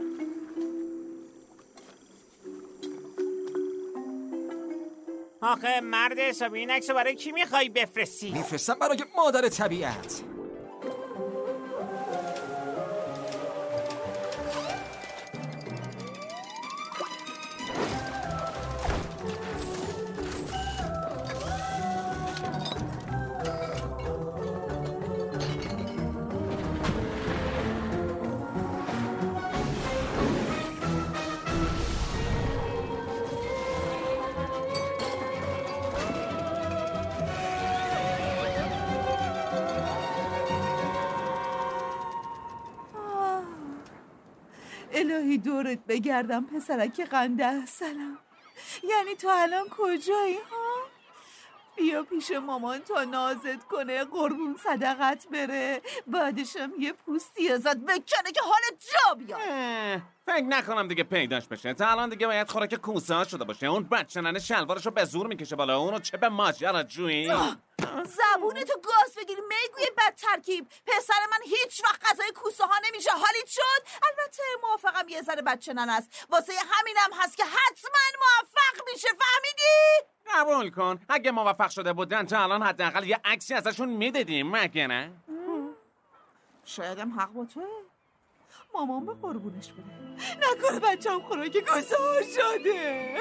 [SPEAKER 3] آخه مرد حسابی این عکسو برای کی میخوای بفرستی؟
[SPEAKER 9] میفرستم برای مادر طبیعت.
[SPEAKER 2] الهی دورت بگردم پسرک قنده. سلام. یعنی تو الان کجایی ها؟ بیا پیش مامان تا نازت کنه، قربون صدقت بره، بعدشم یه پوستی ازت بکنه که حالت جا بیاد.
[SPEAKER 1] فکر نکنم دیگه پیداش بشه. تا الان دیگه باید خوراک کوسه ها شده باشه. اون بچه ننه شلوارشو به زور میکشه بالا. اونو چه به ماجراجویی.
[SPEAKER 2] زبونتو گاز بگیر میگوی بد ترکیب. پسر من هیچ وقت غذای کوسه ها نمیشه. حالیت شد؟ البته موافقم یه ذره بچه ننه است، واسه همینم هست که حتما موفق میشه. فهمیدی؟
[SPEAKER 1] قبول کن اگه موفق شده بودن تا الان حداقل یه عکسی ازشون میدیدیم، مگه نه؟
[SPEAKER 2] شایدم حق با توه. مامان به قربونش بده نکنه بچه‌م خوراک کوسه ها شده.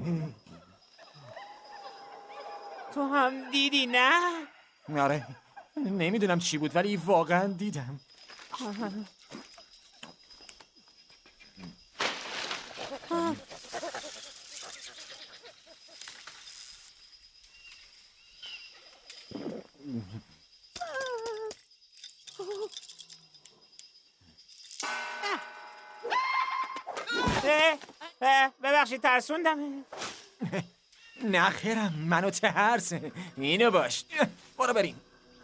[SPEAKER 3] تو هم دیدی نه؟
[SPEAKER 9] آره نمیدونم چی بود ولی واقعا دیدم.
[SPEAKER 3] ببخشید ترسوندم.
[SPEAKER 9] نه خیرم منو ترس. اینو باش برو بریم.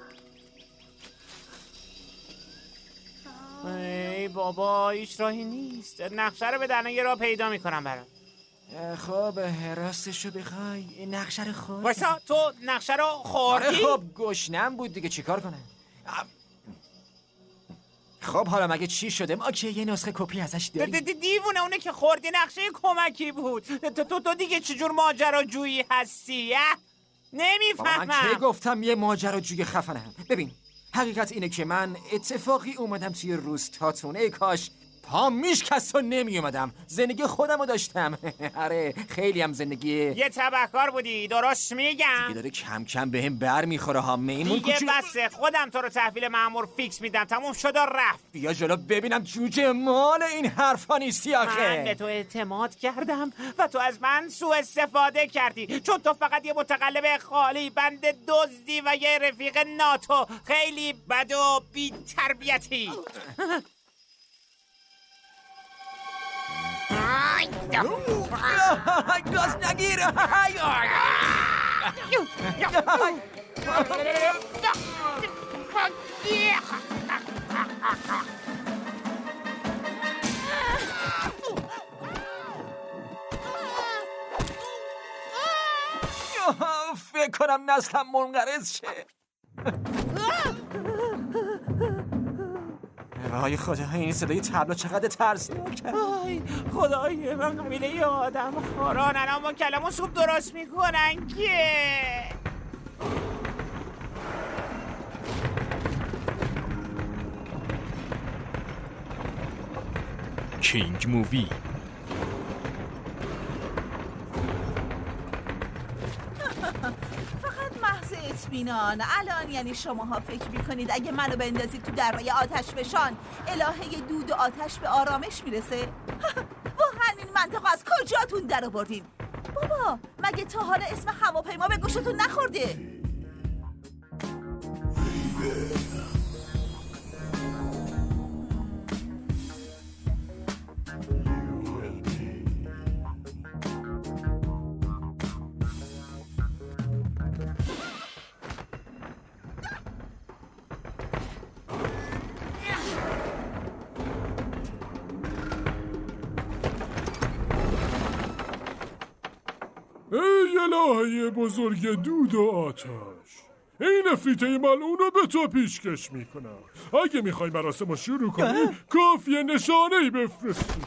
[SPEAKER 3] ای بابا هیچ راهی نیست. نقشه رو بدن یه راه پیدا میکنم برات.
[SPEAKER 9] خب راستشو بخوای نقشه رو خوردی؟
[SPEAKER 3] وایسا تو نقشه رو خوردی؟
[SPEAKER 9] خب گشنم بود دیگه چیکار کنم؟ خب حالا مگه چی شده؟ ما که یه نسخه کپی ازش داریم.
[SPEAKER 3] دیوونه اونه که خوردی نقشه کمکی بود. تو دیگه چجور ماجراجویی هستی؟ نمیفهمم.
[SPEAKER 9] من که گفتم یه ماجراجوی خفنم. ببین حقیقت اینه که من اتفاقی اومدم توی روستاتون. ای کاش پام میشکست و نمی اومدم. زندگی خودم رو داشتم. آره خیلی هم زندگی
[SPEAKER 3] یه تبهکار بودی. درست میگم.
[SPEAKER 9] دیگه داره کم کم بهم بر میخوره ها. میمون
[SPEAKER 3] دیگه بسه. خودم تو رو تحویل مأمور فیکس میدم. تموم شد و رفت.
[SPEAKER 9] بیا جلو ببینم جوجه مال این حرفا نیستی آخه.
[SPEAKER 3] من به تو اعتماد کردم و تو از من سوء استفاده کردی چون تو فقط یه متقلب خالی بند دزدی و یه رفیق ناتو خیلی بد و بی تربیتی.
[SPEAKER 9] گاز نگیر. فکر کنم نسلم منقرض شه. وای خدا این صدای طبلا چقدر ترسناکه.
[SPEAKER 3] خدای من قبیله یه آدم خورانن اما کلمون سوپ درست میکنن که
[SPEAKER 5] کینگ مووی.
[SPEAKER 2] فقط محض اطمینان. الان یعنی شماها فکر میکنید اگه منو بندازید تو درای آتش فشان الهه دود و آتش به آرامش میرسه؟ واقعا این منطقه از کجاتون در آوردین؟ بابا مگه تا حالا اسم هواپیما به گوشتون نخورده؟
[SPEAKER 11] ای الهه بزرگ دود و آتش، این افریته ملعون به تو پیشکش میکنم. اگه میخوای مراسم رو شروع کنی کافیه نشانه‌ای بفرستی.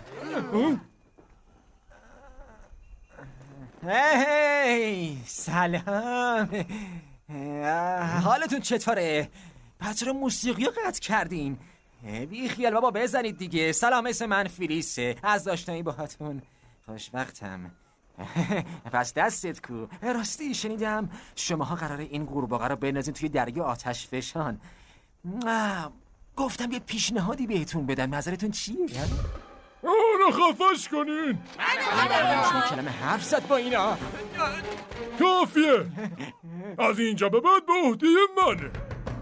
[SPEAKER 9] هی سلام. حالتون چطوره؟ بچه رو موسیقی رو قطع کردین. بی خیال بابا بزنید دیگه. سلام اسم من فیلیسه. از داشتنی باهاتون خوشبختم. پس دستت کو. راستی شنیدم شماها قراره این قورباغه رو بندازین توی دریا آتش فشان. گفتم یه پیشنهادی بهتون بدم. نظرتون چیه؟
[SPEAKER 11] اونو خفش کنین.
[SPEAKER 9] کلمه حرف زد با اینا.
[SPEAKER 11] کافیه. از اینجا به بعد به عهده منه.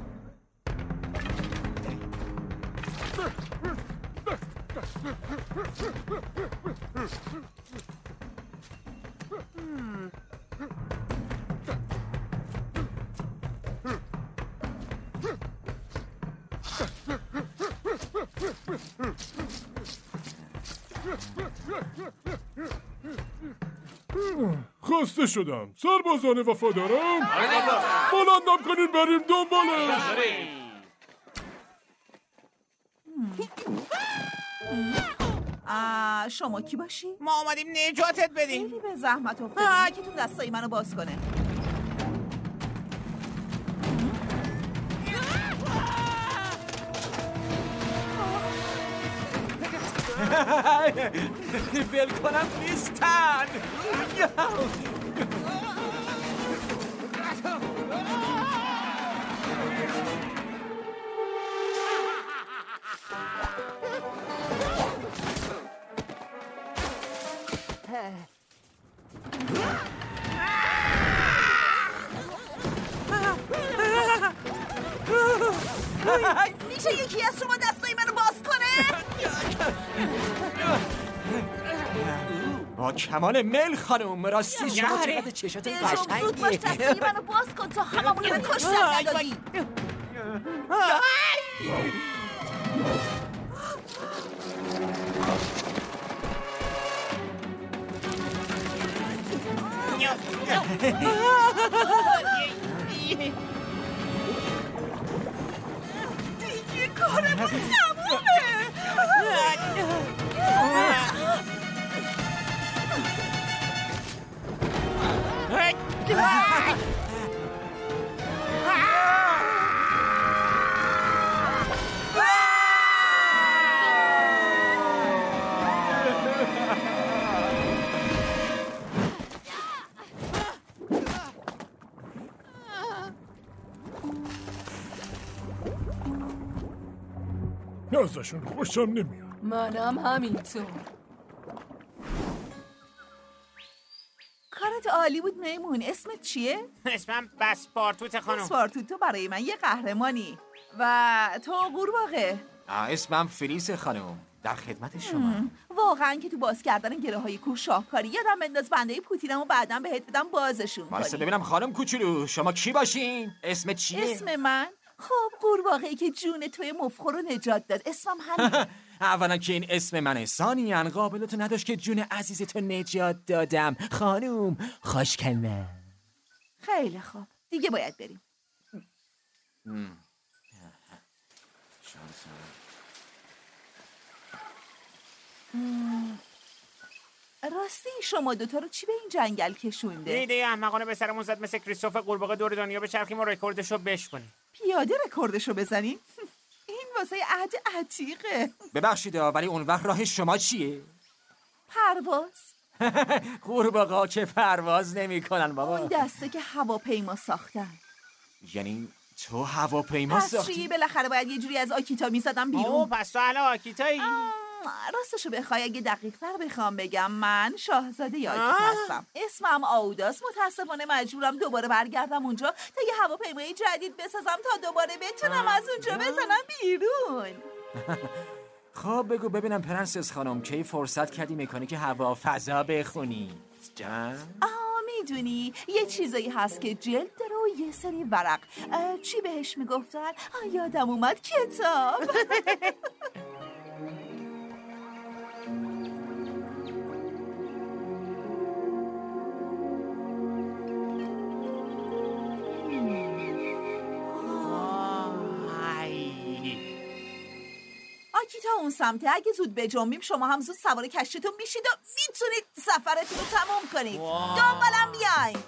[SPEAKER 11] خسته شدم. سربازان وفادارم بلندم کنین بریم دنبالش.
[SPEAKER 2] شما کی باشی؟
[SPEAKER 3] ما آمدیم نجاتت بدیم.
[SPEAKER 2] خیلی به زحمت افتادیم. یکیتون دستای منو باز کنه.
[SPEAKER 9] ول کنم نیستن.
[SPEAKER 2] میشه یکی از شما دستای منو باز کنه؟
[SPEAKER 9] با کمال میل خانم، راستی شما چقدر چشات قشنگیه.
[SPEAKER 2] زود باش دستای منو باز کن تا هممون رو کشتن ندادی. دیگه کارمون تمومه.
[SPEAKER 11] ازشون خوشم نمیاد.
[SPEAKER 6] منم همینطور.
[SPEAKER 2] کارت عالی بود میمون. اسمت چیه؟
[SPEAKER 3] اسمم پاسپارتوت خانم.
[SPEAKER 2] پاسپارتوت، تو برای من یه قهرمانی. و تو قورباغه.
[SPEAKER 9] اسمم فریز خانم، در خدمت شما.
[SPEAKER 2] واقعا که تو باز کردن گره های کور شاهکاری. یادم بنداز بنده پوتینم و بعدم بهت بدم بازشون کنی.
[SPEAKER 9] واسه ببینم خانم کوچولو شما کی باشین؟ اسمت چیه؟
[SPEAKER 2] اسم من؟ خب قورباغه‌ای که جون توی مفخور رو نجات داد. اسمم همین.
[SPEAKER 9] اولا که این اسم منه، ثانیاً قابلتو نداشت که جون عزیزتو نجات دادم. خانم خوشگله.
[SPEAKER 2] خیلی خوب، دیگه باید بریم. راستی شما دوتا رو چی به این جنگل کشونده؟
[SPEAKER 3] ایده احمقانه به سرمون زد مثل کریستوف قورباغه دور دنیا بچرخیم و رکوردشو بشکنیم.
[SPEAKER 2] پیاده رکوردشو بزنیم؟ این واسه عهد عتیقه.
[SPEAKER 9] ببخشید ولی اون وقت راه شما چیه؟
[SPEAKER 2] پرواز.
[SPEAKER 9] قورباغه‌ها که پرواز نمی‌کنن بابا.
[SPEAKER 2] اون دسته که هواپیما ساختن.
[SPEAKER 9] یعنی تو هواپیما ساختی؟
[SPEAKER 2] پس چی؟ بالاخره باید یه جوری از آکیتا می‌زدم بیرون.
[SPEAKER 3] اوه پس تو الان آکیتایی؟
[SPEAKER 2] راستشو بخوای اگه دقیق‌تر بخوام بگم، من شاهزاده آکیتا هستم. اسمم آوداس. متاسفانه مجبورم دوباره برگردم اونجا تا یه هواپیمای جدید بسازم تا دوباره بتونم از اونجا بزنم بیرون.
[SPEAKER 9] خب بگو ببینم پرنسس خانم کی فرصت کردی مکانیک هوا فضا بخونی؟
[SPEAKER 2] میدونی یه چیزایی هست که جلد داره و یه سری ورق. چی بهش میگفتن؟ یادم اومد، کتاب. آکیتا اون سمته. اگه زود بجنبیم شما هم زود سوار کشتیتون میشید و میتونید سفرتون رو تمام کنید. دنبالم بیاین.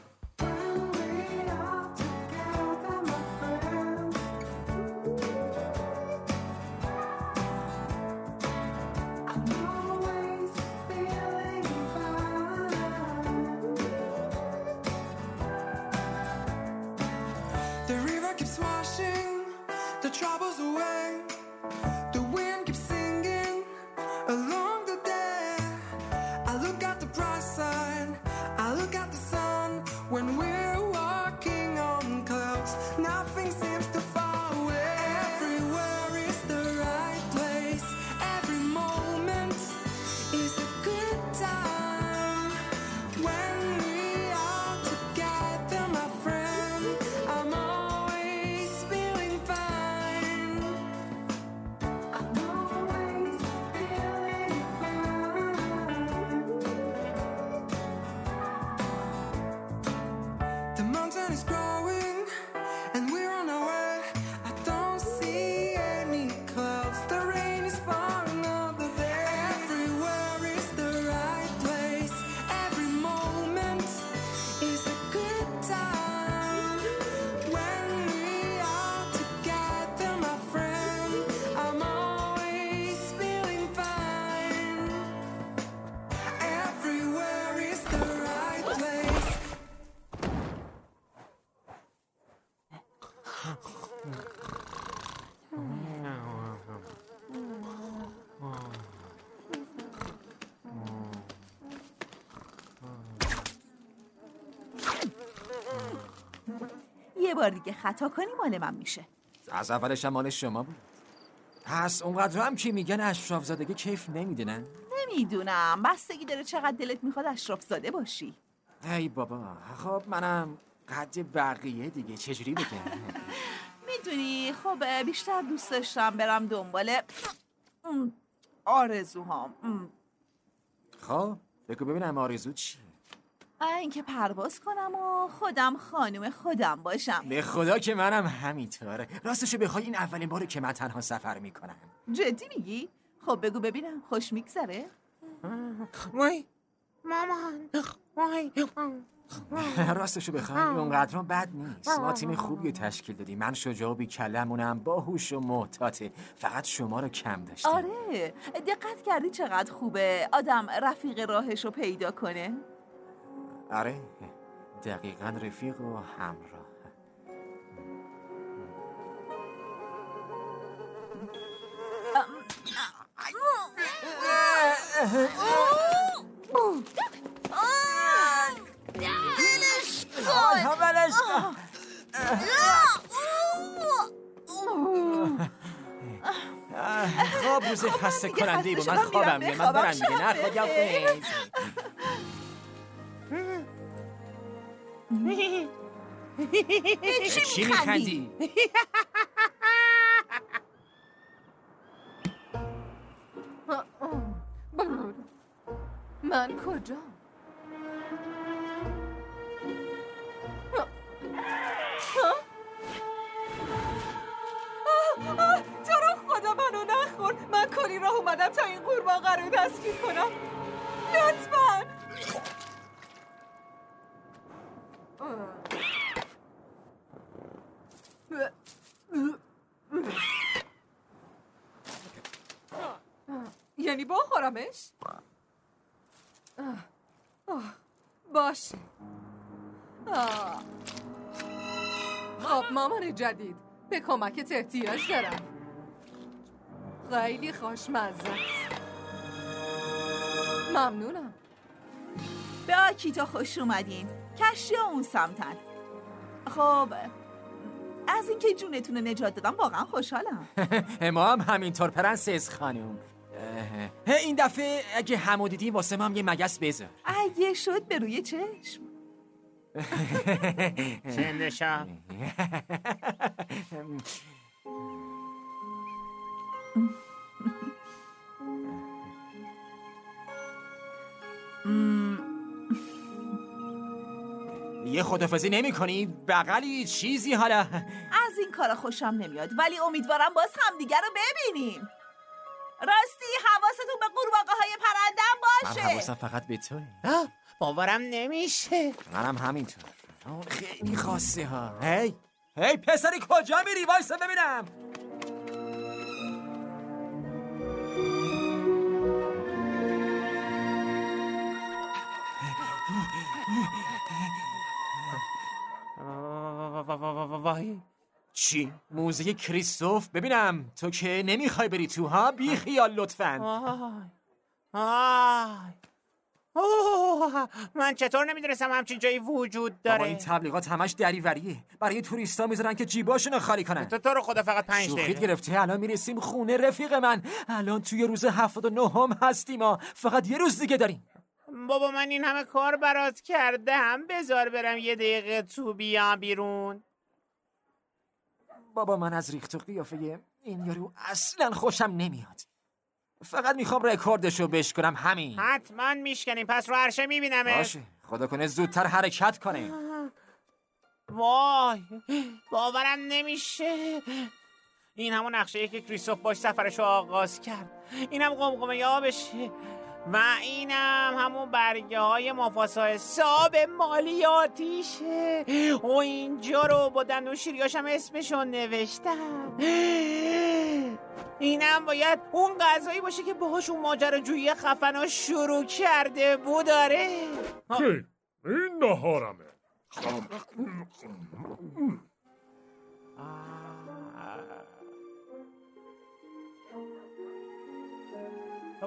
[SPEAKER 2] یه بار دیگه خطا کنی مال من میشه.
[SPEAKER 9] از اولش هم مال شما بود. پس اونقدر هم که میگن اشراف زادگی کیف نمیده نه؟
[SPEAKER 2] نمیدونم، بستگی داره چقدر دلت میخواد اشراف زاده باشی.
[SPEAKER 9] ای بابا، خب منم قد بقیه دیگه، چجوری بگم؟
[SPEAKER 2] میدونی خب بیشتر دوست داشتم برم دنبال آرزوهام.
[SPEAKER 9] خب بگو ببینم آرزو چی؟
[SPEAKER 2] اینکه پرواز کنم و خودم خانم خودم باشم.
[SPEAKER 9] به خدا که منم همینطوره. راستشو بخوای این اولین باره که من تنها سفر میکنم.
[SPEAKER 2] جدی میگی؟ خب بگو ببینم خوش میگذره؟
[SPEAKER 3] وای مامان، وای
[SPEAKER 9] راستشو بخوای اونقدر بد نیست. ما تیم خوبی تشکیل دادیم. من شجاع و بی‌کلمونم، باهوش و محتاطه. فقط شما رو کم داشتیم.
[SPEAKER 2] آره دقت کردی چقدر خوبه آدم رفیق راهشو پیدا کنه؟
[SPEAKER 9] آره دقیقاً رفیق و همراه. خب روز خسته کننده بود. من خوابم میاد. من برم دیگه. نه خداحافظ. چی میخندی؟
[SPEAKER 6] من کجا؟ تو رو خدا منو نخور. من کلی راه اومدم تا این قورباغه رو دستگیر کنم. لطفاً یعنی بخورمش؟ باشه. خب مامان جدید به کمکت احتیاج دارم. خیلی خوشمزه است. ممنونم.
[SPEAKER 2] به آکیتا خوش اومدین. کشتی ها اون سمتن. خب از اینکه جونتون رو نجات دادم واقعا خوشحالم.
[SPEAKER 9] ما هم همینطور پرنسس خانم. این دفعه اگه همو دیدی واسه ما هم یه مگس بذار.
[SPEAKER 2] اگه شد به روی چشم.
[SPEAKER 3] چندشا
[SPEAKER 9] یه خدافزی نمی کنی؟ بغلی چیزی حالا؟
[SPEAKER 2] از این کارا خوشم نمیاد ولی امیدوارم باز همدیگه رو ببینیم. راستی حواستون به قورباغه‌های پرندم باشه.
[SPEAKER 9] من حواسم فقط به توه.
[SPEAKER 3] باورم نمیشه.
[SPEAKER 9] منم همینطور. خیلی خاصه ها. هی پسری کجا میری؟ وایسا ببینم.
[SPEAKER 3] وای
[SPEAKER 9] چی؟ موزه کریستوف؟ ببینم تو که نمیخوای بری تو ها؟ بی خیال لطفاً.
[SPEAKER 3] من چطور نمیدونستم همچین جایی وجود داره؟
[SPEAKER 9] این تبلیغات همش دریوریه. برای توریستا میذارن که جیباشونو خالی کنن.
[SPEAKER 3] تو رو خدا فقط 5 دقیقه.
[SPEAKER 9] شوخیت گرفته. الان میرسیم خونه رفیق من. الان توی روز 79 هم هستیم ها. فقط یه روز دیگه داریم.
[SPEAKER 3] بابا من این همه کار برات کردم. بذار برم یه دقیقه تو بیام بیرون.
[SPEAKER 9] بابا من از ریخت و قیافه این یارو اصلا خوشم نمیاد. فقط میخوام رکوردشو بشکنم همین.
[SPEAKER 3] حتما میشکنیم. پس رو عرشه میبینمه.
[SPEAKER 9] باشه خدا کنه زودتر حرکت کنه.
[SPEAKER 3] وای باورم نمیشه. این همون نقشه‌ایه که کریستوف باش سفرشو آغاز کرد. اینم قمقمه آبشه و اینم همون برگه های مفاسا حساب مالیاتیشه و اینجا رو با دندون شیریاش هم اسمشون نوشتم. اینم باید اون غذایی باشه که باهاش اون ماجراجویی خفنا شروع کرده بود. داره
[SPEAKER 11] این نهارمه.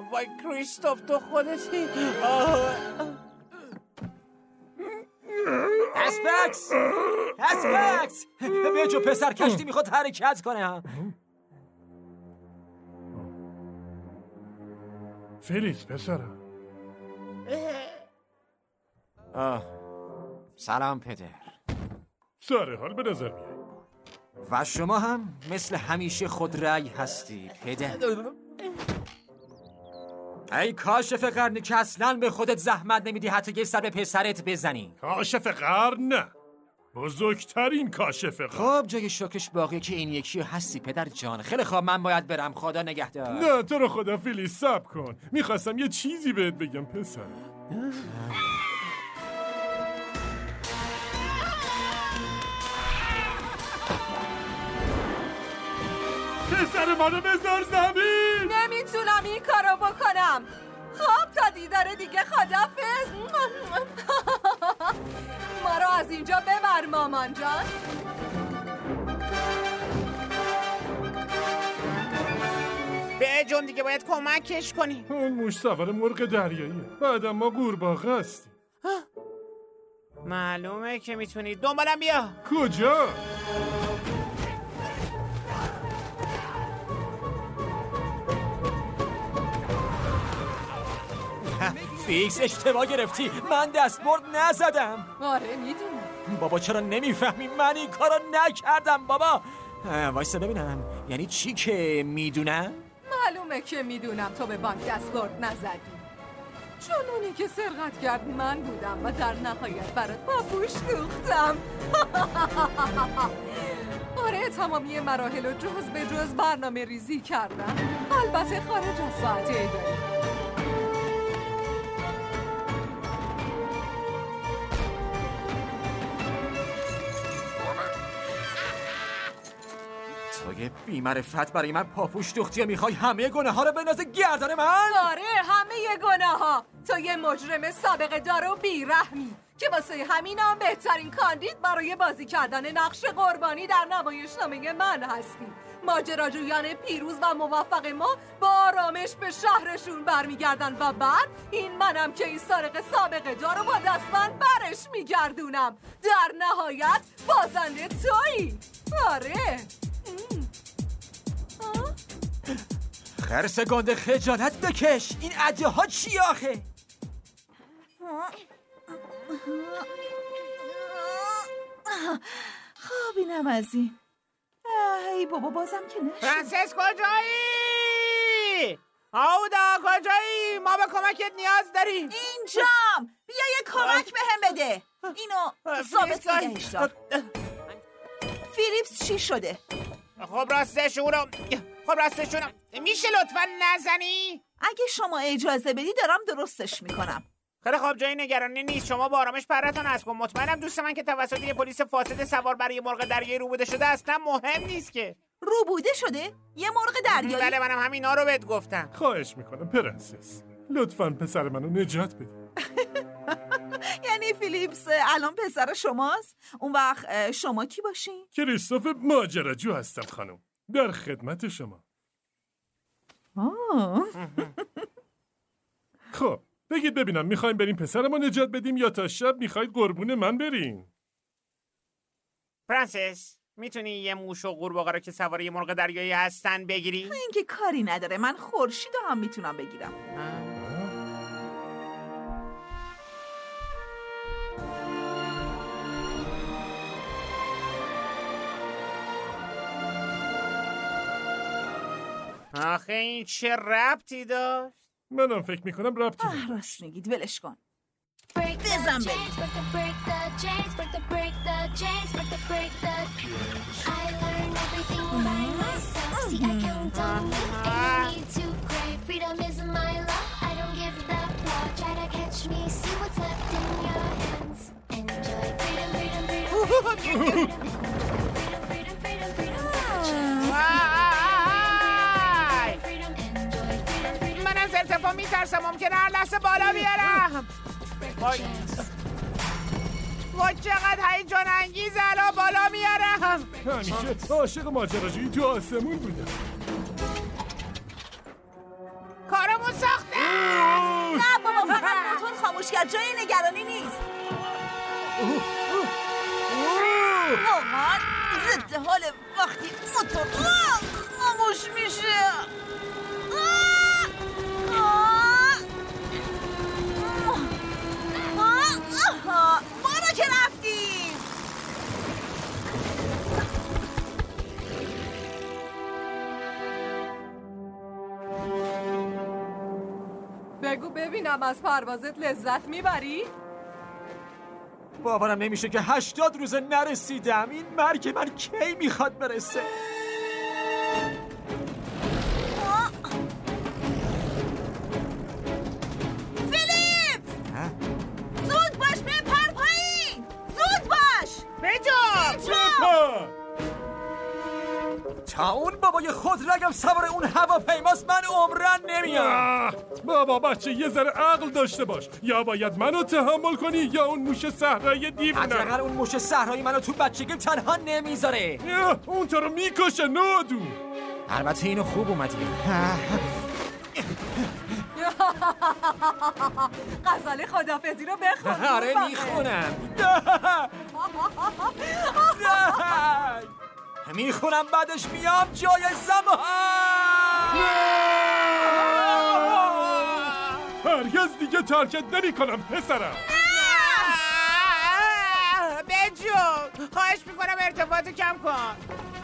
[SPEAKER 3] وای کریستوف تو خودتی.
[SPEAKER 9] هسپکس به جو پسر کشتی میخواد حرکت کنه.
[SPEAKER 11] فلیس پسرم.
[SPEAKER 9] سلام پدر.
[SPEAKER 11] سر حال به نظر میاد.
[SPEAKER 9] و شما هم مثل همیشه خودرأی هستی پدر. ای کاشف قرن که اصلا به خودت زحمت نمیدی حتی یه سر به پسرت بزنی.
[SPEAKER 11] کاشف قرن نه، بزرگترین کاشف قرن.
[SPEAKER 9] خب جای شکرش باقیه که این یکی هستی پدر جان. خیلی خوب من باید برم. خدا نگهدار.
[SPEAKER 11] نه تو رو خدا فلیس صبر کن. میخواستم یه چیزی بهت بگم پسر. پسر منو بذار زمین.
[SPEAKER 6] نمیتونم این کارو بکنم. خب تا دیدار دیگه خدافظ. ما رو از اینجا ببر مامان جان.
[SPEAKER 3] به جون دیگه باید کمکش کنی.
[SPEAKER 11] اون موش سوار مرغ دریاییه. بعد ما قورباغه هستیم.
[SPEAKER 3] معلومه که میتونی. دنبالم بیا.
[SPEAKER 11] کجا؟
[SPEAKER 9] فیکس اشتباه گرفتی. من دستبرد نزدم.
[SPEAKER 6] آره میدونم.
[SPEAKER 9] بابا چرا نمیفهمی؟ من این کارو نکردم بابا. وایسا ببینم یعنی چی که میدونم؟
[SPEAKER 6] معلومه که میدونم تو به بانک دستبرد نزدی، چون اونی که سرقت کرد من بودم و در نهایت برات پاپوش دوختم. آره تمامی مراحل رو جز به جز برنامه ریزی کردم، البته خارج از ساعت اداری.
[SPEAKER 9] تو یه بی‌معرفت برای من پاپوش دوختی و میخوای همه گناه ها رو بندازی گردن من؟
[SPEAKER 6] آره همه گناه ها. تو یه مجرم سابقه دار و بیرحمی که واسه همین هم بهترین کاندید برای بازی کردن نقش قربانی در نمایشنامه من هستی. ماجراجویان پیروز و موفق ما با آرامش به شهرشون برمیگردن و بعد این منم که این سارق سابقه دار رو با دستبند برش میگردونم. در نهایت بازنده تویی. آره
[SPEAKER 9] خرس گنده خجالت بکش. این عده ها چی آخه؟
[SPEAKER 2] خب اینم از این. ای بابا بازم که نشد.
[SPEAKER 3] فرانسیس کجایی؟ آودا کجایی؟ ما به کمکت نیاز داریم.
[SPEAKER 2] اینجام. بیا یه کمک بهم بده. اینو ثابت نگهش دار. فیلیپس چی شده؟
[SPEAKER 3] خب راستشونو میشه لطفا نزنی؟
[SPEAKER 2] اگه شما اجازه بدی دارم درستش میکنم.
[SPEAKER 3] خیلی خوب جایی نگرانی نیست. شما با آرامش پرتان از کن. مطمئنم دوست من که توسط یه پلیس فاسد سوار برای مرغ دریایی روبوده شده اصلا مهم نیست که.
[SPEAKER 2] روبوده شده؟ یه مرغ دریایی؟
[SPEAKER 3] بله منم همینا رو بهت گفتم.
[SPEAKER 11] خواهش میکنم پرنسس لطفاً پسر منو نجات بده.
[SPEAKER 2] یعنی فیلیپس الان پسر شماست؟ اون وقت شما کی باشین؟
[SPEAKER 11] کریستوف ماجراجو هستم خانم. در خدمت شما. خب بگید ببینم میخوایم بریم پسرمو نجات بدیم یا تا شب میخواید قربون من بریم؟
[SPEAKER 3] فرانسیس میتونی یه موش و قورباغه رو که سوار یه مرغ دریایی هستن بگیری؟
[SPEAKER 2] این که کاری نداره. من خورشید هم میتونم بگیرم.
[SPEAKER 3] آخه این چه ربطی داشت؟
[SPEAKER 11] منم فکر میکنم ربطی داشت.
[SPEAKER 2] راست میگید ولش کن. بزن بریم.
[SPEAKER 3] من از ارتفاع میترسم. ممکنه هر لحظه بالا بیارم. وای چقدر هیجان انگیزه. الان بالا میارم.
[SPEAKER 11] همیشه عاشق ماجراجویی تو آسمون بودم.
[SPEAKER 3] کارمون سخت
[SPEAKER 2] خاموش کرد، جای نگرانی نیست. واقعا ضد حال وقتی موتور خاموش میشه. ما رو که رفتیم.
[SPEAKER 6] بگو ببینم از پروازت لذت میبری؟
[SPEAKER 9] باورم نمیشه که 80 روز نرسیدم. این مرگ من کی میخواد برسه؟
[SPEAKER 2] فیلیپ! زود باش بپر پایین! زود باش!
[SPEAKER 3] بجا!
[SPEAKER 9] تا اون بابای خود رگم سوار اون هواپیماست من عمرن نمیام.
[SPEAKER 10] بابا بچه یه ذره عقل داشته باش. یا باید منو تحمل کنی یا اون موش صحرایی دیوونه.
[SPEAKER 9] حداقل اون موش صحرایی منو تو بچگیم تنها نمیذاره.
[SPEAKER 10] اون تو رو میکشه نادون.
[SPEAKER 9] البته اینو خوب اومدی.
[SPEAKER 6] غزل خدافظی رو بخون.
[SPEAKER 9] آره میخونم. میخونم بعدش میام جایزم.
[SPEAKER 10] هرگز دیگه ترکت نمی کنم پسرم.
[SPEAKER 3] بجو خواهش میکنم ارتفاعتو کم کن.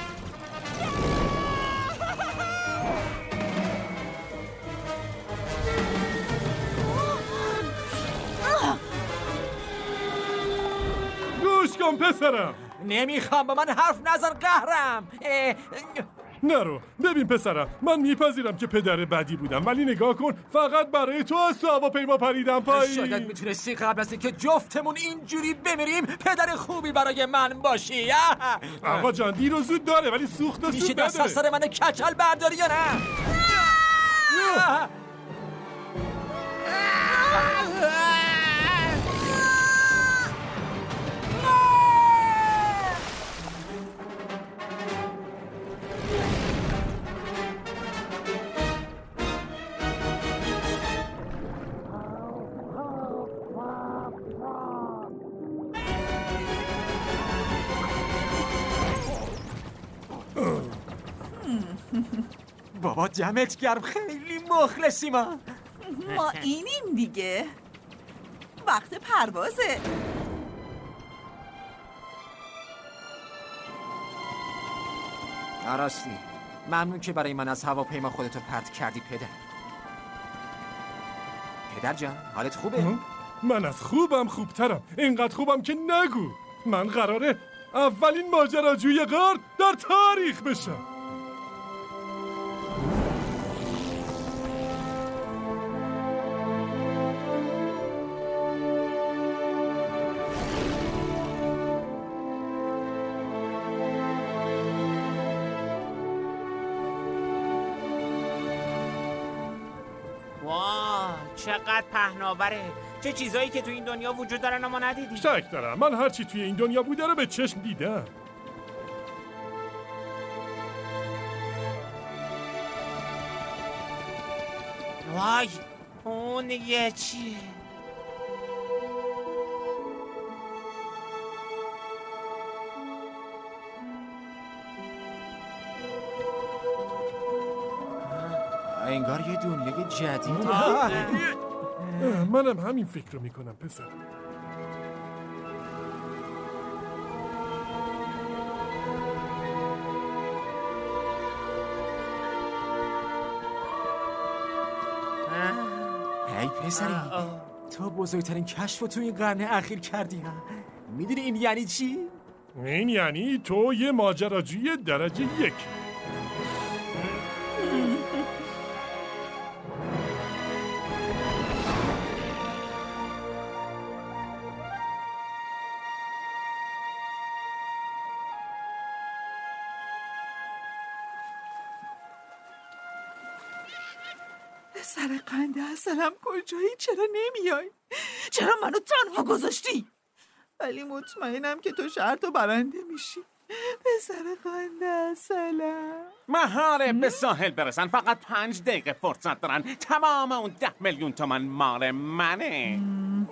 [SPEAKER 10] گوش کن پسرم.
[SPEAKER 9] نمیخوام با من حرف نزن قهرم.
[SPEAKER 10] نرو. ببین پسرم من میپذیرم که پدر بدی بودم ولی نگاه کن فقط برای تو از تو هواپیما پریدم پایین.
[SPEAKER 9] شاید میتونستی قبل از اینکه جفتمون اینجوری بمیریم پدر خوبی برای من باشی.
[SPEAKER 10] آقا جان دیر و زود داره ولی سوخت و سود
[SPEAKER 9] میشه دست از سر من کچل برداری یا نه؟ بابا دمت گرم خیلی مخلصی ما
[SPEAKER 2] اینیم دیگه وقت پروازه.
[SPEAKER 9] راستی ممنون که برای من از هواپیما خودتو پرت کردی پدر جان حالت خوبه؟
[SPEAKER 10] من از خوبم خوبترم. اینقدر خوبم که نگو. من قراره اولین ماجراجوی غار در تاریخ بشم.
[SPEAKER 3] چقدر پهناوره. چه چیزایی که تو این دنیا وجود دارن اما ندیدیم.
[SPEAKER 10] شک دارم. من هرچی توی این دنیا بوده رو به چشم دیدم.
[SPEAKER 3] وای اون دیگه چیه؟
[SPEAKER 9] انگار یه دنیای جدید.
[SPEAKER 10] منم همین فکر رو میکنم پسر.
[SPEAKER 9] ای پسری تو بزرگترین کشف تو این قرن اخیر کردی. میدونی این یعنی چی؟
[SPEAKER 10] این یعنی تو یه ماجراجوی درجه 1.
[SPEAKER 2] سر قنده اصلم کجایی؟ چرا نمیای؟ چرا منو تنها گذاشتی؟ ولی مطمئنم که تو شرطو برنده میشی. پسر قنده اصلم.
[SPEAKER 1] مهاره به ساحل برسن. فقط 5 دقیقه فرصت دارن. تمام اون 10 میلیون تومن مال منه.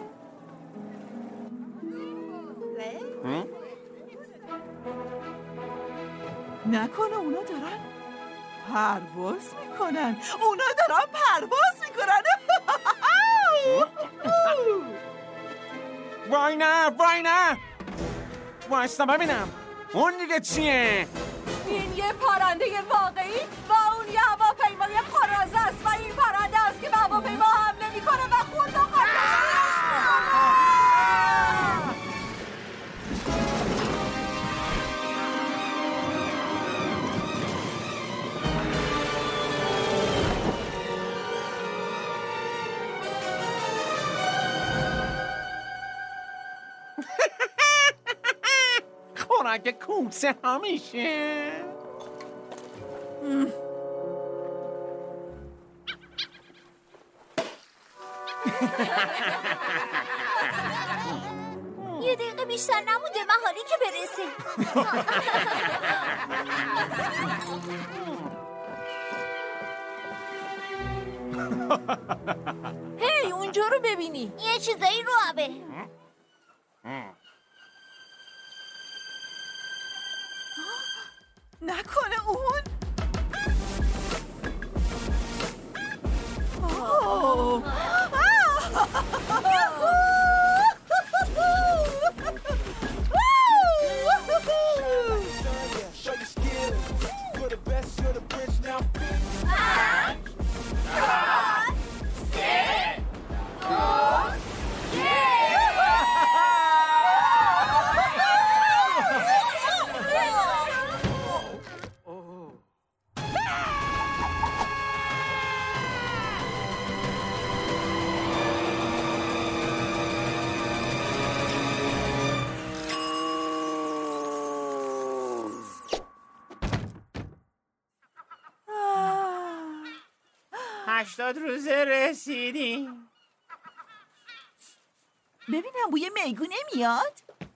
[SPEAKER 2] نکنه اونا دارن پرواز میکنن. اونا دارن پرواز میکنن.
[SPEAKER 1] وای نه وای نه، وایستا ببینم اون دیگه چیه؟
[SPEAKER 6] این یه پرنده واقعی و اون یه هواپیمای قراضه است و این پرنده است که به هواپیما حمله میکنه و خود و
[SPEAKER 1] خوراک کوسه همیشه.
[SPEAKER 7] یه دقیقه بیشتر نمونده محالی که برسه.
[SPEAKER 4] هی اونجا رو ببینی،
[SPEAKER 7] یه چیزایی رو آبه.
[SPEAKER 2] نکنه اون
[SPEAKER 3] روزه رسیدیم.
[SPEAKER 2] ببینم بوی میگو نمیاد.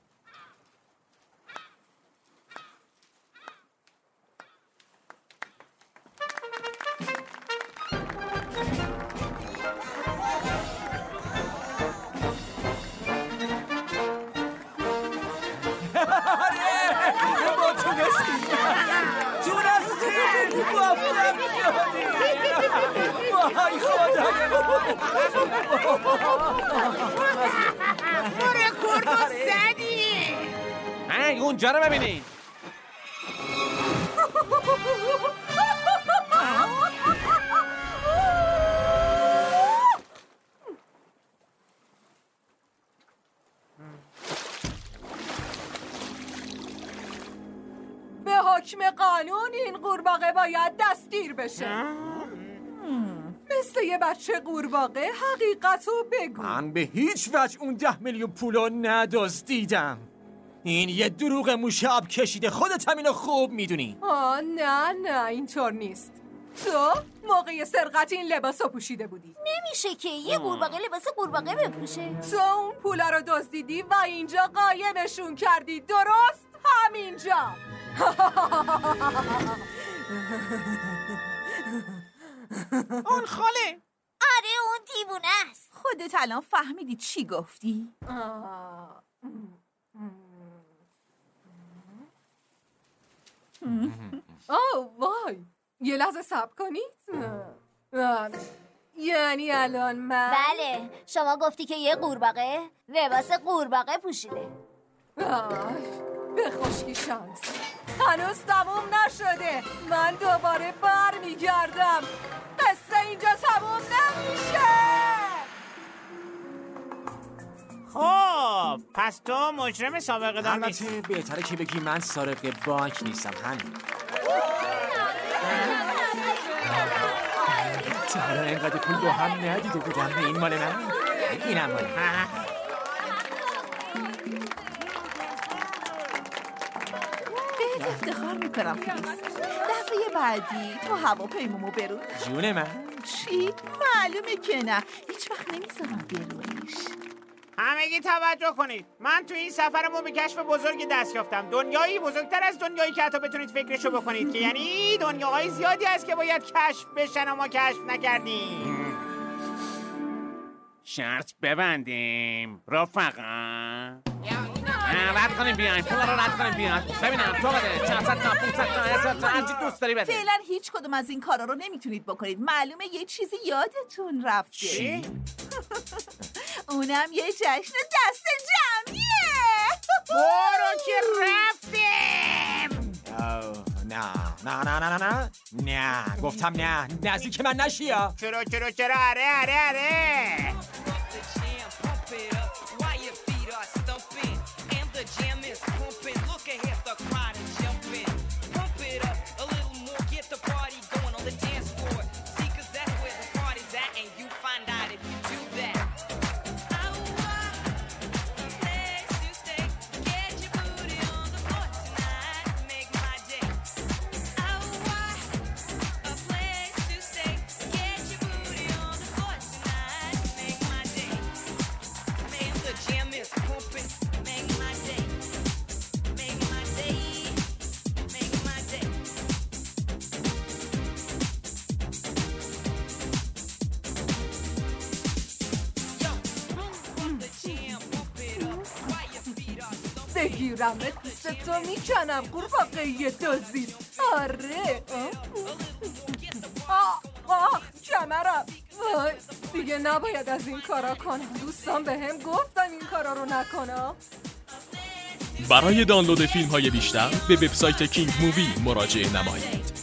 [SPEAKER 9] وای خدای
[SPEAKER 3] من رکورد زدی.
[SPEAKER 1] هی اونجا رو ببینید.
[SPEAKER 6] به حکم قانون این قورباغه باید دستگیر بشه. مثل یه بچه قورباغه حقیقتو بگو.
[SPEAKER 9] من به هیچ وجه اون 10 میلیون پولو ندزدیدم. این یه دروغ موشاب کشیده. خودت همینو خوب میدونی.
[SPEAKER 6] نه اینطور نیست. تو موقع سرقت این لباسو پوشیده بودی.
[SPEAKER 7] نمیشه که یه قورباغه لباس قورباغه بپوشه.
[SPEAKER 6] تو اون پولا رو دزدیدی و اینجا قایمشون کردی، درست؟ همینجا.
[SPEAKER 3] اون خاله.
[SPEAKER 7] آره اون دیوونه است.
[SPEAKER 2] خودت الان فهمیدی چی گفتی؟
[SPEAKER 6] وای یه لحظه صبر کنید. یعنی الان من؟
[SPEAKER 7] بله شما گفتی که یه قورباغه لباس قورباغه پوشیده.
[SPEAKER 6] به خشکی شانس هنوز تموم نشده. من دوباره برمیگردم. قصه اینجا تموم نمیشه.
[SPEAKER 3] خب پس تو مجرم سابقه دار نیستی.
[SPEAKER 9] البته بهتره که بگی من سارق بانک نیستم. همین. تا حالا اینقدر پول با هم ندیده بودم. این مال من، اینم مال من.
[SPEAKER 2] بهت افتخار میکنم فیلیس. دفعه بعدی تو هواپیمامو برون.
[SPEAKER 9] جون من.
[SPEAKER 2] چی؟ معلومه که نه. هیچ وقت نمیذارم برونیش.
[SPEAKER 3] همگی توجه کنید. من تو این سفرمو به کشف بزرگی دست یافتم. دنیایی بزرگتر از دنیایی که حتی بتونید فکرشو بکنید، که یعنی دنیاهای زیادی هست که باید کشف بشن و ما کشف نکردیم.
[SPEAKER 1] شرط ببندیم رفقا. رد کنیم بیاین، پول رو رد کنیم بیاین. ببینم تو بده، 400 تا 500 تا 1000 تا هرچی دوست داری بده.
[SPEAKER 2] فعلا هیچ کدوم از این کارا رو نمیتونید بکنید. معلومه یه چیزی یادتون رفته.
[SPEAKER 3] چی؟
[SPEAKER 2] اونم یه جشن دست جمعیه.
[SPEAKER 3] برو که رفتیم.
[SPEAKER 9] نه گفتم نه، نزدیک من نشیا.
[SPEAKER 3] چرا آره.
[SPEAKER 6] بگیرم پوستتو میکنم قورباغه دوزیست. آره کمرم. وای دیگه نباید از این کارا کنم. دوستان بهم گفتن این کارا رو نکنم.
[SPEAKER 5] برای دانلود فیلم های بیشتر به وبسایت کینگ مووی مراجعه نمایید.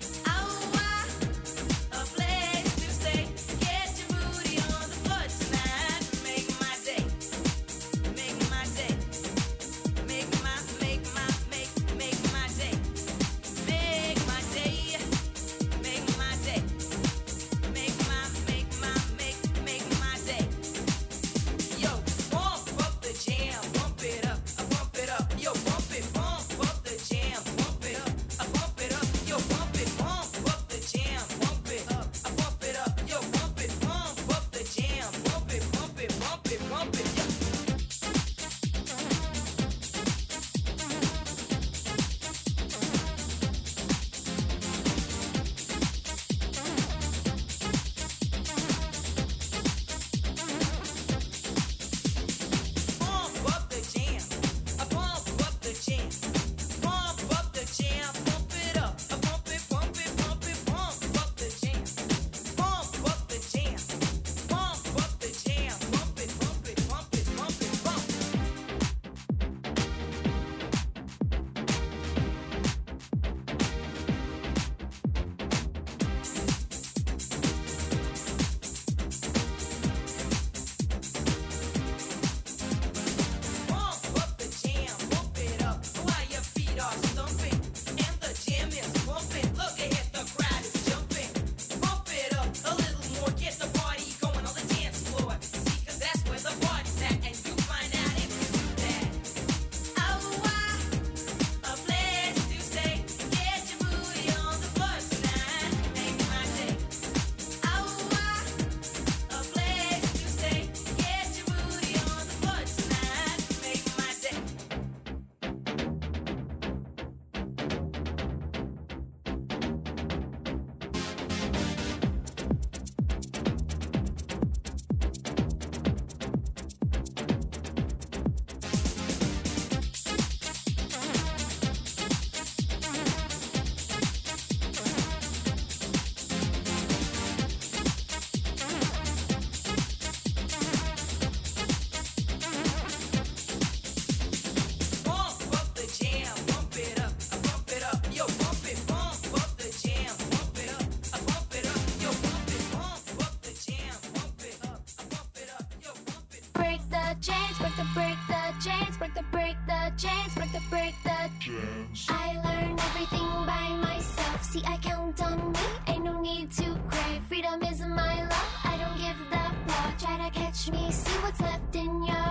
[SPEAKER 12] I learned everything by myself. See, I count on me, ain't no need to crave. Freedom is my law, I don't give the plot. Try to catch me, see what's left in your